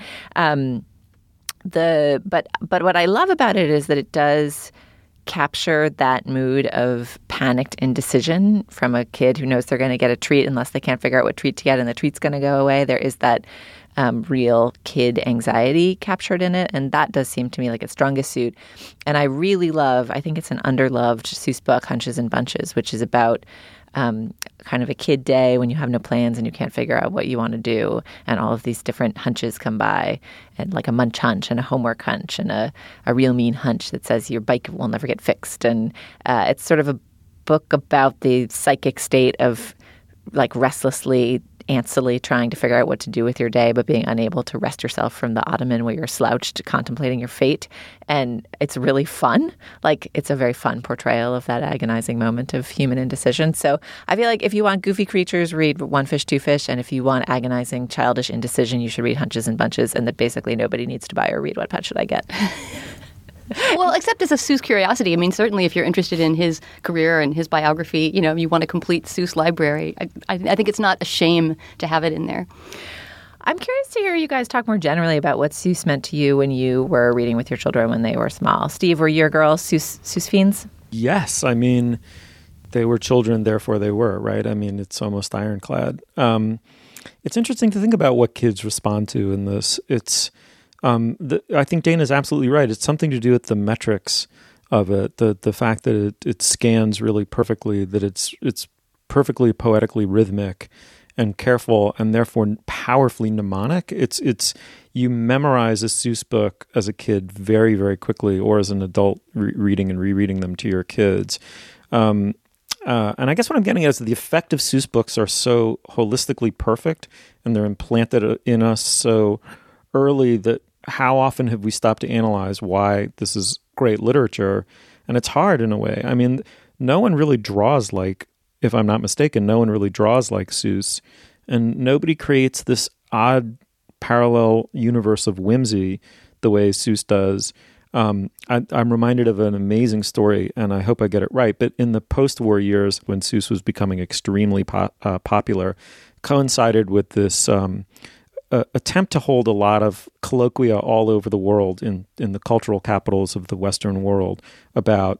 But what I love about it is that it does capture that mood of panicked indecision from a kid who knows they're going to get a treat unless they can't figure out what treat to get and the treat's going to go away. There is that real kid anxiety captured in it, and that does seem to me like its strongest suit. And I really love, I think it's an underloved Seuss book, Hunches and Bunches, which is about kind of a kid day when you have no plans and you can't figure out what you want to do. And all of these different hunches come by, and like a munch hunch and a homework hunch and a real mean hunch that says your bike will never get fixed. And it's sort of a book about the psychic state of restlessly, antsily trying to figure out what to do with your day, but being unable to wrest yourself from the ottoman where you're slouched contemplating your fate. And it's really fun. It's a very fun portrayal of that agonizing moment of human indecision. So I feel like if you want goofy creatures, read One Fish, Two Fish. And if you want agonizing, childish indecision, you should read Hunches and Bunches. And that basically nobody needs to buy or read What Pet Should I Get? Well, except as a Seuss curiosity. I mean, certainly if you're interested in his career and his biography, you want a complete Seuss library. I think it's not a shame to have it in there. I'm curious to hear you guys talk more generally about what Seuss meant to you when you were reading with your children when they were small. Steve, were your girls Seuss fiends? Yes. I mean, They were children, therefore they were, right? I mean, it's almost ironclad. It's interesting to think about what kids respond to in this. It's, I think Dana's absolutely right. It's something to do with the metrics of it, the fact that it scans really perfectly, that it's perfectly poetically rhythmic and careful, and therefore powerfully mnemonic. It's you memorize a Seuss book as a kid very, very quickly, or as an adult reading and rereading them to your kids. And I guess what I'm getting at is that the effect of Seuss books are so holistically perfect, and they're implanted in us so early that how often have we stopped to analyze why this is great literature? And it's hard in a way. I mean, no one really draws like, if I'm not mistaken, no one really draws like Seuss, and nobody creates this odd parallel universe of whimsy the way Seuss does. I'm reminded of an amazing story, and I hope I get it right, but in the post-war years when Seuss was becoming extremely popular, coincided with this attempt to hold a lot of colloquia all over the world in the cultural capitals of the Western world about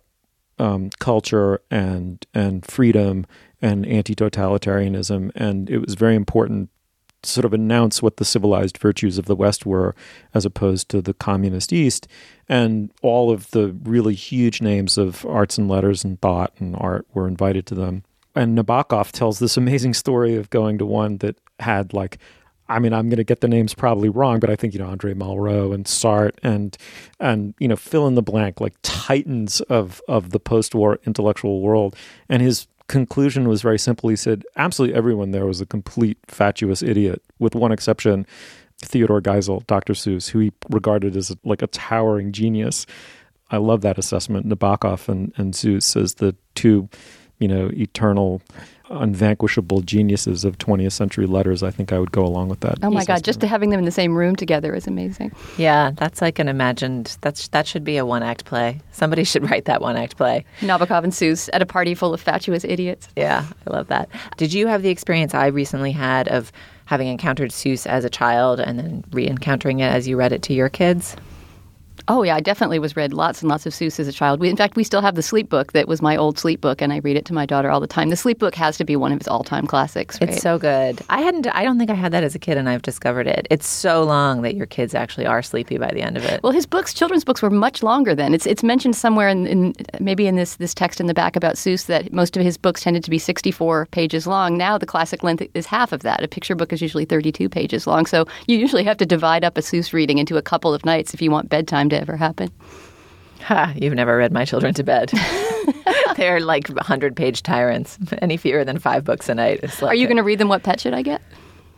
culture and freedom and anti-totalitarianism, and it was very important to sort of announce what the civilized virtues of the West were as opposed to the communist East, and all of the really huge names of arts and letters and thought and art were invited to them. And Nabokov tells this amazing story of going to one that had like, I mean, I'm going to get the names probably wrong, but I think, Andre Malraux and Sartre and fill in the blank, like titans of the post-war intellectual world. And his conclusion was very simple. He said, absolutely everyone there was a complete fatuous idiot, with one exception, Theodore Geisel, Dr. Seuss, who he regarded as like a towering genius. I love that assessment. Nabokov and Seuss as the two, eternal, unvanquishable geniuses of 20th century letters. I think I would go along with that. Oh my God, just having them in the same room together is amazing. Yeah, that's like an imagined, that should be a one-act play. Somebody should write that one-act play. Nabokov and Seuss at a party full of fatuous idiots. Yeah, I love that. Did you have the experience I recently had of having encountered Seuss as a child and then re-encountering it as you read it to your kids? Oh, yeah, I definitely read lots and lots of Seuss as a child. In fact, we still have the Sleep Book that was my old sleep book, and I read it to my daughter all the time. The Sleep Book has to be one of his all-time classics, right? It's so good. I don't think I had that as a kid, and I've discovered it. It's so long that your kids actually are sleepy by the end of it. Well, his books, children's books, were much longer then. It's mentioned somewhere in maybe in this text in the back about Seuss that most of his books tended to be 64 pages long. Now the classic length is half of that. A picture book is usually 32 pages long. So you usually have to divide up a Seuss reading into a couple of nights if you want bedtime to ever happen. Ha, you've never read my children to bed. They're like 100-page tyrants. Any fewer than 5 books a night. Are you going to read them? What pet should I get?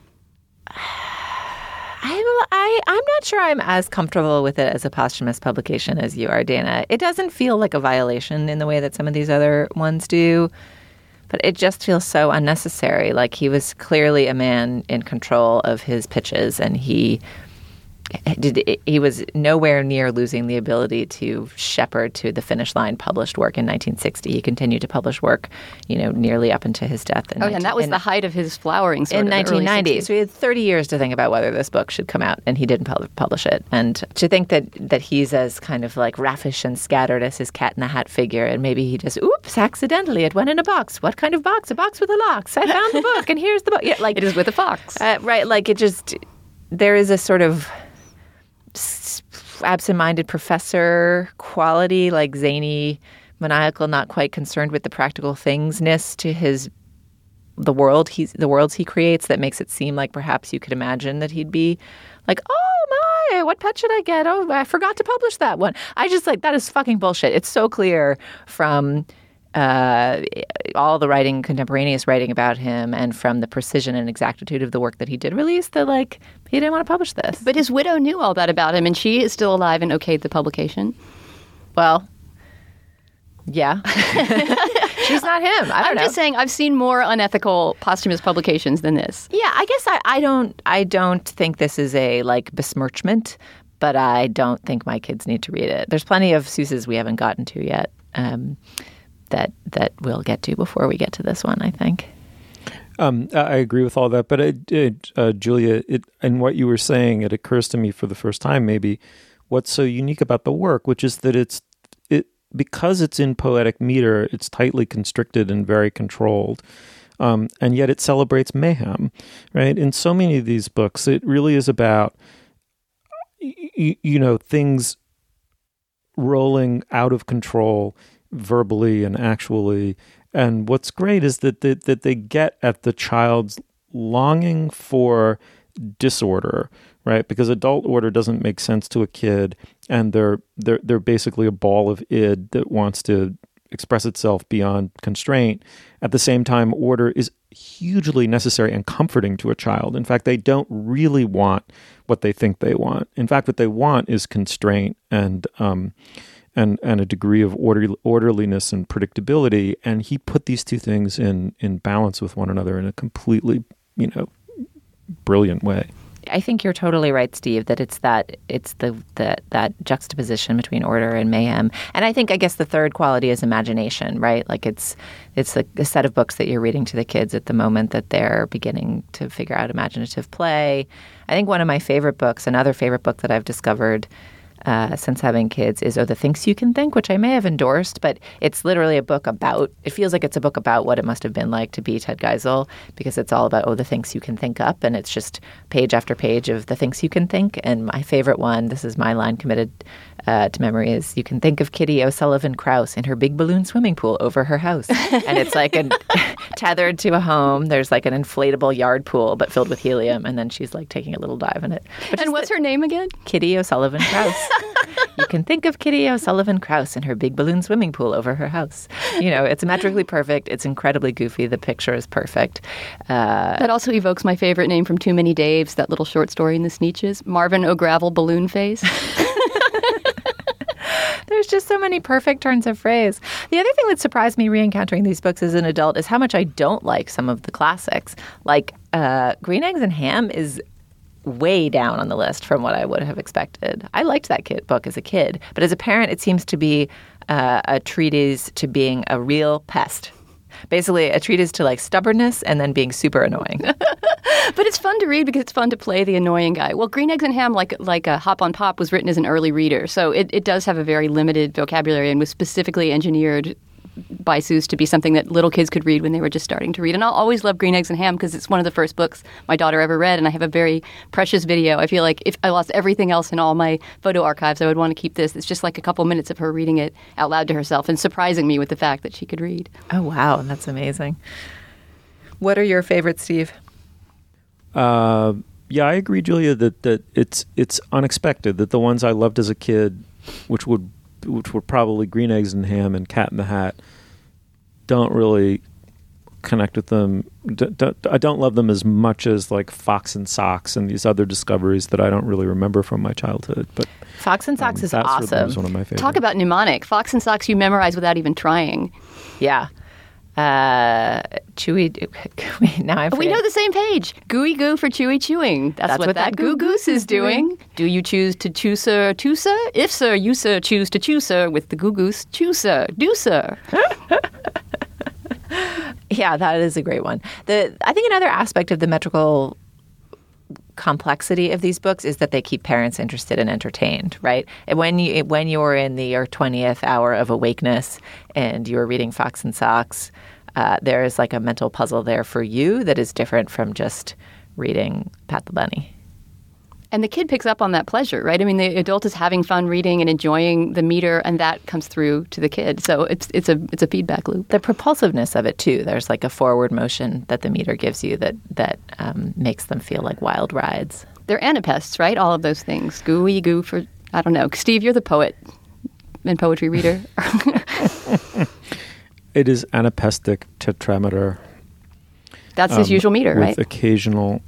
I'm not sure I'm as comfortable with it as a posthumous publication as you are, Dana. It doesn't feel like a violation in the way that some of these other ones do, but it just feels so unnecessary. Like he was clearly a man in control of his pitches, and he was nowhere near losing the ability to shepherd to the finish line published work in 1960. He continued to publish work, nearly up into his death. And that was the height of his flowering. In 1990. So he had 30 years to think about whether this book should come out, and he didn't publish it. And to think that he's as kind of like raffish and scattered as his Cat in the Hat figure, and maybe he just, oops, accidentally, it went in a box. What kind of box? A box with a lock. I found the book, and here's the book. Yeah, like it is with a fox. Right, like it just, there is a sort of absent-minded professor quality, like zany, maniacal, not quite concerned with the practical thingsness to the worlds he creates, that makes it seem like perhaps you could imagine that he'd be like, oh my, what pet should I get? Oh, I forgot to publish that one. I just like, that is fucking bullshit. It's so clear from all the writing, contemporaneous writing about him, and from the precision and exactitude of the work that he did release, that like he didn't want to publish this. But his widow knew all that about him, and she is still alive and okayed the publication. Well, yeah. She's not him. I'm just saying I've seen more unethical posthumous publications than this. Yeah, I guess I don't think this is a like besmirchment, but I don't think my kids need to read it. There's plenty of Seusses we haven't gotten to yet. That we'll get to before we get to this one, I think. I agree with all that, but Julia, and what you were saying, it occurs to me for the first time maybe what's so unique about the work, which is that because it's in poetic meter, it's tightly constricted and very controlled. And yet it celebrates mayhem, right? In so many of these books, it really is about, things rolling out of control verbally and actually. And what's great is that they get at the child's longing for disorder, right? Because adult order doesn't make sense to a kid, and they're basically a ball of id that wants to express itself beyond constraint. At the same time, order is hugely necessary and comforting to a child. In fact, they don't really want what they think they want. In fact, what they want is constraint and a degree of orderliness and predictability. And he put these two things in balance with one another in a completely, brilliant way. I think you're totally right, Steve, that it's that juxtaposition between order and mayhem. And I guess the third quality is imagination, right? Like it's a set of books that you're reading to the kids at the moment that they're beginning to figure out imaginative play. I think one of my favorite books, another favorite book that I've discovered since having kids is The Things You Can Think, which I may have endorsed, but it's literally a book about, it feels like it's a book about what it must have been like to be Ted Geisel, because it's all about, the things you can think up, and it's just page after page of the things you can think. And my favorite one, this is my line committed to memory, is you can think of Kitty O'Sullivan Krause in her big balloon swimming pool over her house. And it's like tethered to a home. There's like an inflatable yard pool, but filled with helium. And then she's like taking a little dive in it. And what's her name again? Kitty O'Sullivan Krause. You can think of Kitty O'Sullivan Krause in her big balloon swimming pool over her house. It's metrically perfect. It's incredibly goofy. The picture is perfect. That also evokes my favorite name from Too Many Daves, that little short story in the Sneetches, Marvin O'Gravel Balloon Face. There's just so many perfect turns of phrase. The other thing that surprised me re-encountering these books as an adult is how much I don't like some of the classics. Like Green Eggs and Ham is way down on the list from what I would have expected. I liked that book as a kid, but as a parent, it seems to be a treatise to being a real pest. Basically, a treatise to like stubbornness and then being super annoying. But it's fun to read because it's fun to play the annoying guy. Well, Green Eggs and Ham, like a Hop on Pop, was written as an early reader, so it does have a very limited vocabulary and was specifically engineered by Seuss to be something that little kids could read when they were just starting to read. And I'll always love Green Eggs and Ham because it's one of the first books my daughter ever read, and I have a very precious video. I feel like if I lost everything else in all my photo archives, I would want to keep this. It's just like a couple minutes of her reading it out loud to herself and surprising me with the fact that she could read. Oh, wow. That's amazing. What are your favorites, Steve? Yeah, I agree, Julia, that it's unexpected that the ones I loved as a kid, which were probably Green Eggs and Ham and Cat in the Hat, don't really connect with them. I don't love them as much as like Fox and Socks and these other discoveries that I don't really remember from my childhood. But Fox and Socks is awesome. Was one of my favorites. Talk about mnemonic. Fox and Socks you memorize without even trying. Yeah. Chewy. Now we know the same page. Gooey goo for chewy chewing. That's what that goo goose is doing. Do you choose to chew, sir, to sir? If sir, you sir choose to chew, sir, with the goo goose, chew, sir, do, sir. Yeah, that is a great one. I think another aspect of the metrical complexity of these books is that they keep parents interested and entertained, right? And when you're in your 20th hour of awakeness and you're reading Fox and Socks, there is like a mental puzzle there for you that is different from just reading Pat the Bunny. And the kid picks up on that pleasure, right? I mean, the adult is having fun reading and enjoying the meter, and that comes through to the kid. So it's a feedback loop. The propulsiveness of it too. There's like a forward motion that the meter gives you that makes them feel like wild rides. They're anapests, right? All of those things. Gooey goo for, I don't know. Steve, you're the poet and poetry reader. It is anapestic tetrameter. That's his usual meter, right? With occasional,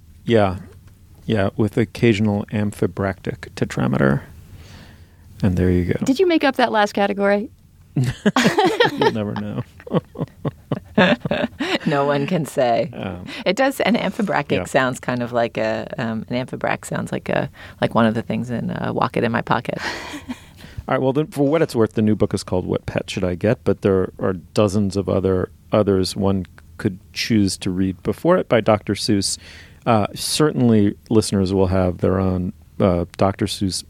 with occasional amphibractic tetrameter. And there you go. Did you make up that last category? You'll never know. No one can say. It does. An amphibractic sounds kind of like an amphibrac sounds like one of the things in Walk It in My Pocket. All right. Well, then, for what it's worth, the new book is called What Pet Should I Get? But there are dozens of others one could choose to read before it by Dr. Seuss. Certainly, listeners will have their own Dr. Seuss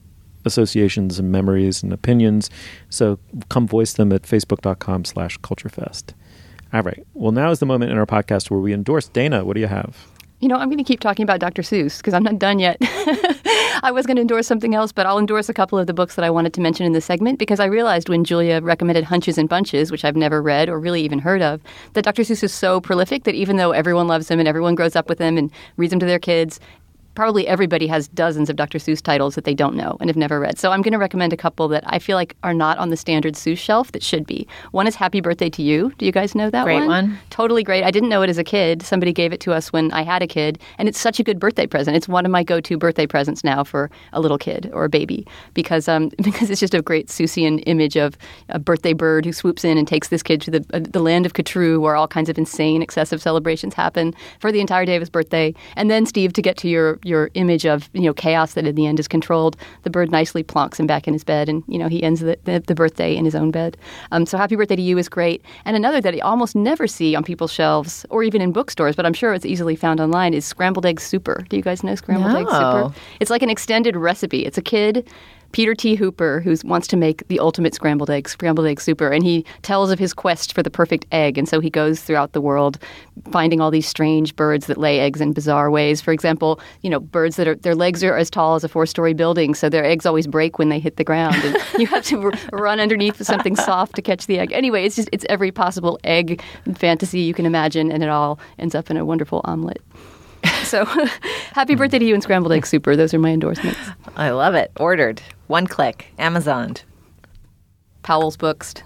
associations and memories and opinions. So come voice them at facebook.com/culturefest. All right. Well, now is the moment in our podcast where we endorse. Dana, what do you have? You know, I'm going to keep talking about Dr. Seuss because I'm not done yet. I was going to endorse something else, but I'll endorse a couple of the books that I wanted to mention in this segment because I realized when Julia recommended Hunches and Bunches, which I've never read or really even heard of, that Dr. Seuss is so prolific that even though everyone loves him and everyone grows up with him and reads him to their kids, probably everybody has dozens of Dr. Seuss titles that they don't know and have never read. So I'm going to recommend a couple that I feel like are not on the standard Seuss shelf that should be. One is Happy Birthday to You. Do you guys know that one? Great one. Totally great. I didn't know it as a kid. Somebody gave it to us when I had a kid, and it's such a good birthday present. It's one of my go-to birthday presents now for a little kid or a baby because it's just a great Seussian image of a birthday bird who swoops in and takes this kid to the land of Cthulhu where all kinds of insane, excessive celebrations happen for the entire day of his birthday. And then, Steve, to get to your image of chaos that in the end is controlled, the bird nicely plonks him back in his bed, and he ends the birthday in his own bed. So Happy Birthday to You is great. And another that I almost never see on people's shelves or even in bookstores, but I'm sure it's easily found online, is Scrambled Egg Super. Do you guys know Scrambled Egg Super? It's like an extended recipe. It's a kid, Peter T. Hooper, who wants to make the ultimate scrambled egg super, and he tells of his quest for the perfect egg, and so he goes throughout the world finding all these strange birds that lay eggs in bizarre ways. For example, birds that their legs are as tall as a 4-story building, so their eggs always break when they hit the ground, and you have to run underneath with something soft to catch the egg. Anyway, it's every possible egg fantasy you can imagine, and it all ends up in a wonderful omelet. So, Happy Birthday to You and Scrambled Egg Super. Those are my endorsements. I love it. Ordered. One click. Amazoned. Powell's Books.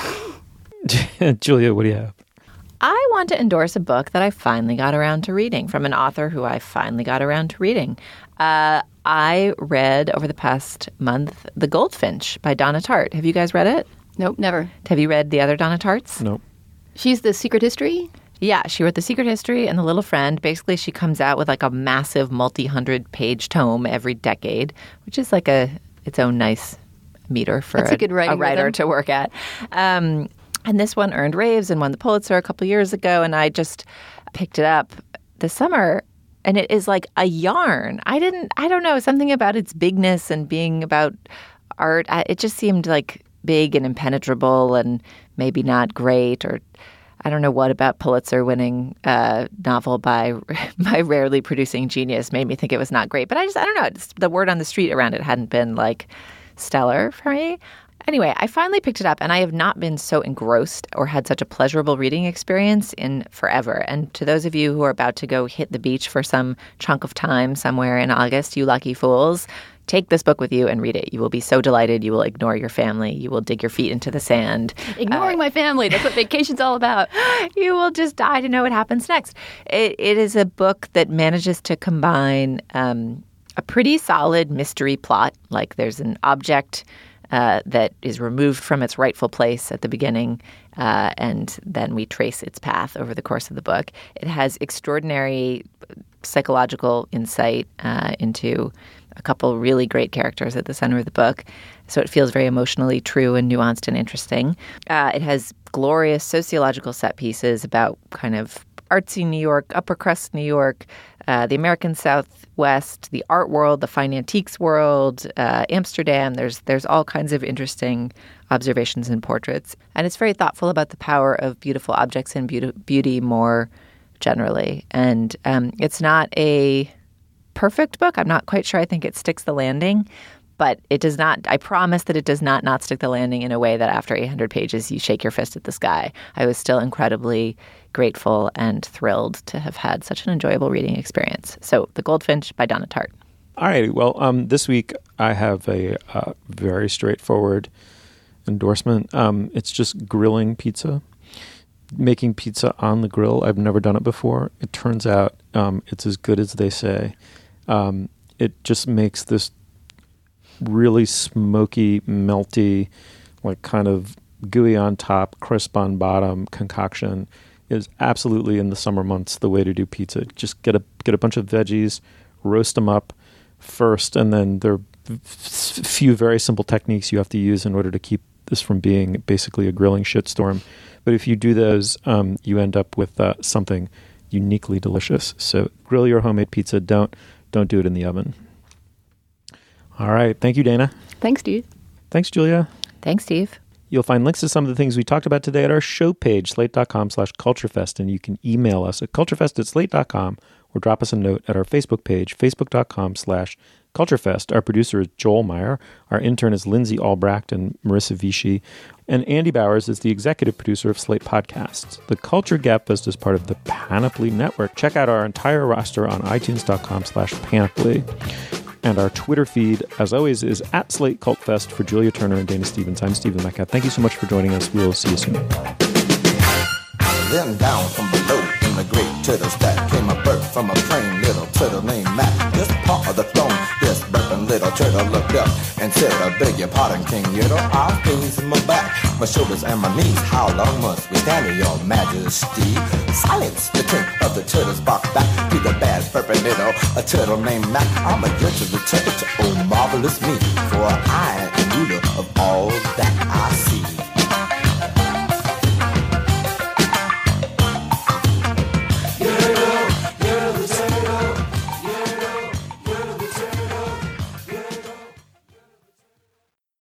Julia, what do you have? I want to endorse a book that I finally got around to reading from an author who I finally got around to reading. I read over the past month The Goldfinch by Donna Tartt. Have you guys read it? Nope, never. Have you read the other Donna Tartts? Nope. She's The Secret History? Yeah, she wrote The Secret History and The Little Friend. Basically, she comes out with like a massive multi-100-page tome every decade, which is like its own nice meter for a good a writer to work at. And this one earned raves and won the Pulitzer a couple years ago, and I just picked it up this summer, and it is like a yarn. I don't know, something about its bigness and being about art. It just seemed like big and impenetrable and maybe not great, or I don't know what about Pulitzer-winning novel by rarely producing genius made me think it was not great. But I don't know. The word on the street around it hadn't been like stellar for me. Anyway, I finally picked it up, and I have not been so engrossed or had such a pleasurable reading experience in forever. And to those of you who are about to go hit the beach for some chunk of time somewhere in August, you lucky fools, take this book with you and read it. You will be so delighted. You will ignore your family. You will dig your feet into the sand. Ignoring my family. That's what vacation's all about. You will just die to know what happens next. It is a book that manages to combine a pretty solid mystery plot. Like there's an object that is removed from its rightful place at the beginning, and then we trace its path over the course of the book. It has extraordinary psychological insight into a couple really great characters at the center of the book. So it feels very emotionally true and nuanced and interesting. It has glorious sociological set pieces about kind of artsy New York, upper crust New York, the American Southwest, the art world, the fine antiques world, Amsterdam. There's all kinds of interesting observations and portraits. And it's very thoughtful about the power of beautiful objects and beauty more generally. And it's not a perfect book. I'm not quite sure. I think it sticks the landing. But it does not, I promise that it does not stick the landing in a way that after 800 pages you shake your fist at the sky. I was still incredibly grateful and thrilled to have had such an enjoyable reading experience. So The Goldfinch by Donna Tartt. All right. Well, this week I have a very straightforward endorsement. It's just grilling pizza, making pizza on the grill. I've never done it before. It turns out it's as good as they say. It just makes this really smoky, melty, like kind of gooey on top, crisp on bottom concoction is absolutely in the summer months the way to do pizza. Just get a bunch of veggies, roast them up first, and then there are few very simple techniques you have to use in order to keep this from being basically a grilling shitstorm. But if you do those, you end up with something uniquely delicious. So grill your homemade pizza. Don't do it in the oven. All right. Thank you, Dana. Thanks, Steve. Thanks, Julia. Thanks, Steve. You'll find links to some of the things we talked about today at our show page, slate.com/culturefest, and you can email us at culturefest@slate.com or drop us a note at our Facebook page, facebook.com/culturefest. Our producer is Joel Meyer. Our intern is Lindsay Albrecht and Marissa Vichy. And Andy Bowers is the executive producer of Slate Podcasts. The Culture Gabfest is part of the Panoply Network. Check out our entire roster on itunes.com/panoply. And our Twitter feed, as always, is at Slate Cult Fest. For Julia Turner and Dana Stevens, I'm Stephen Metcalf. Thank you so much for joining us. We'll see you soon. Then down from below in the great turtle stack came a bird from a plain little turtle named Matt. This part of the throne, this burping little turtle looked up and said, I beg your pardon, King Yertle. I'll face my back, my shoulders and my knees. How long must we stand here, your majesty? Silence, the king of the turtles barked back to the bad burping little a turtle named Matt. I'm a judge of the turtle, oh marvelous me, for I am ruler of all that I see.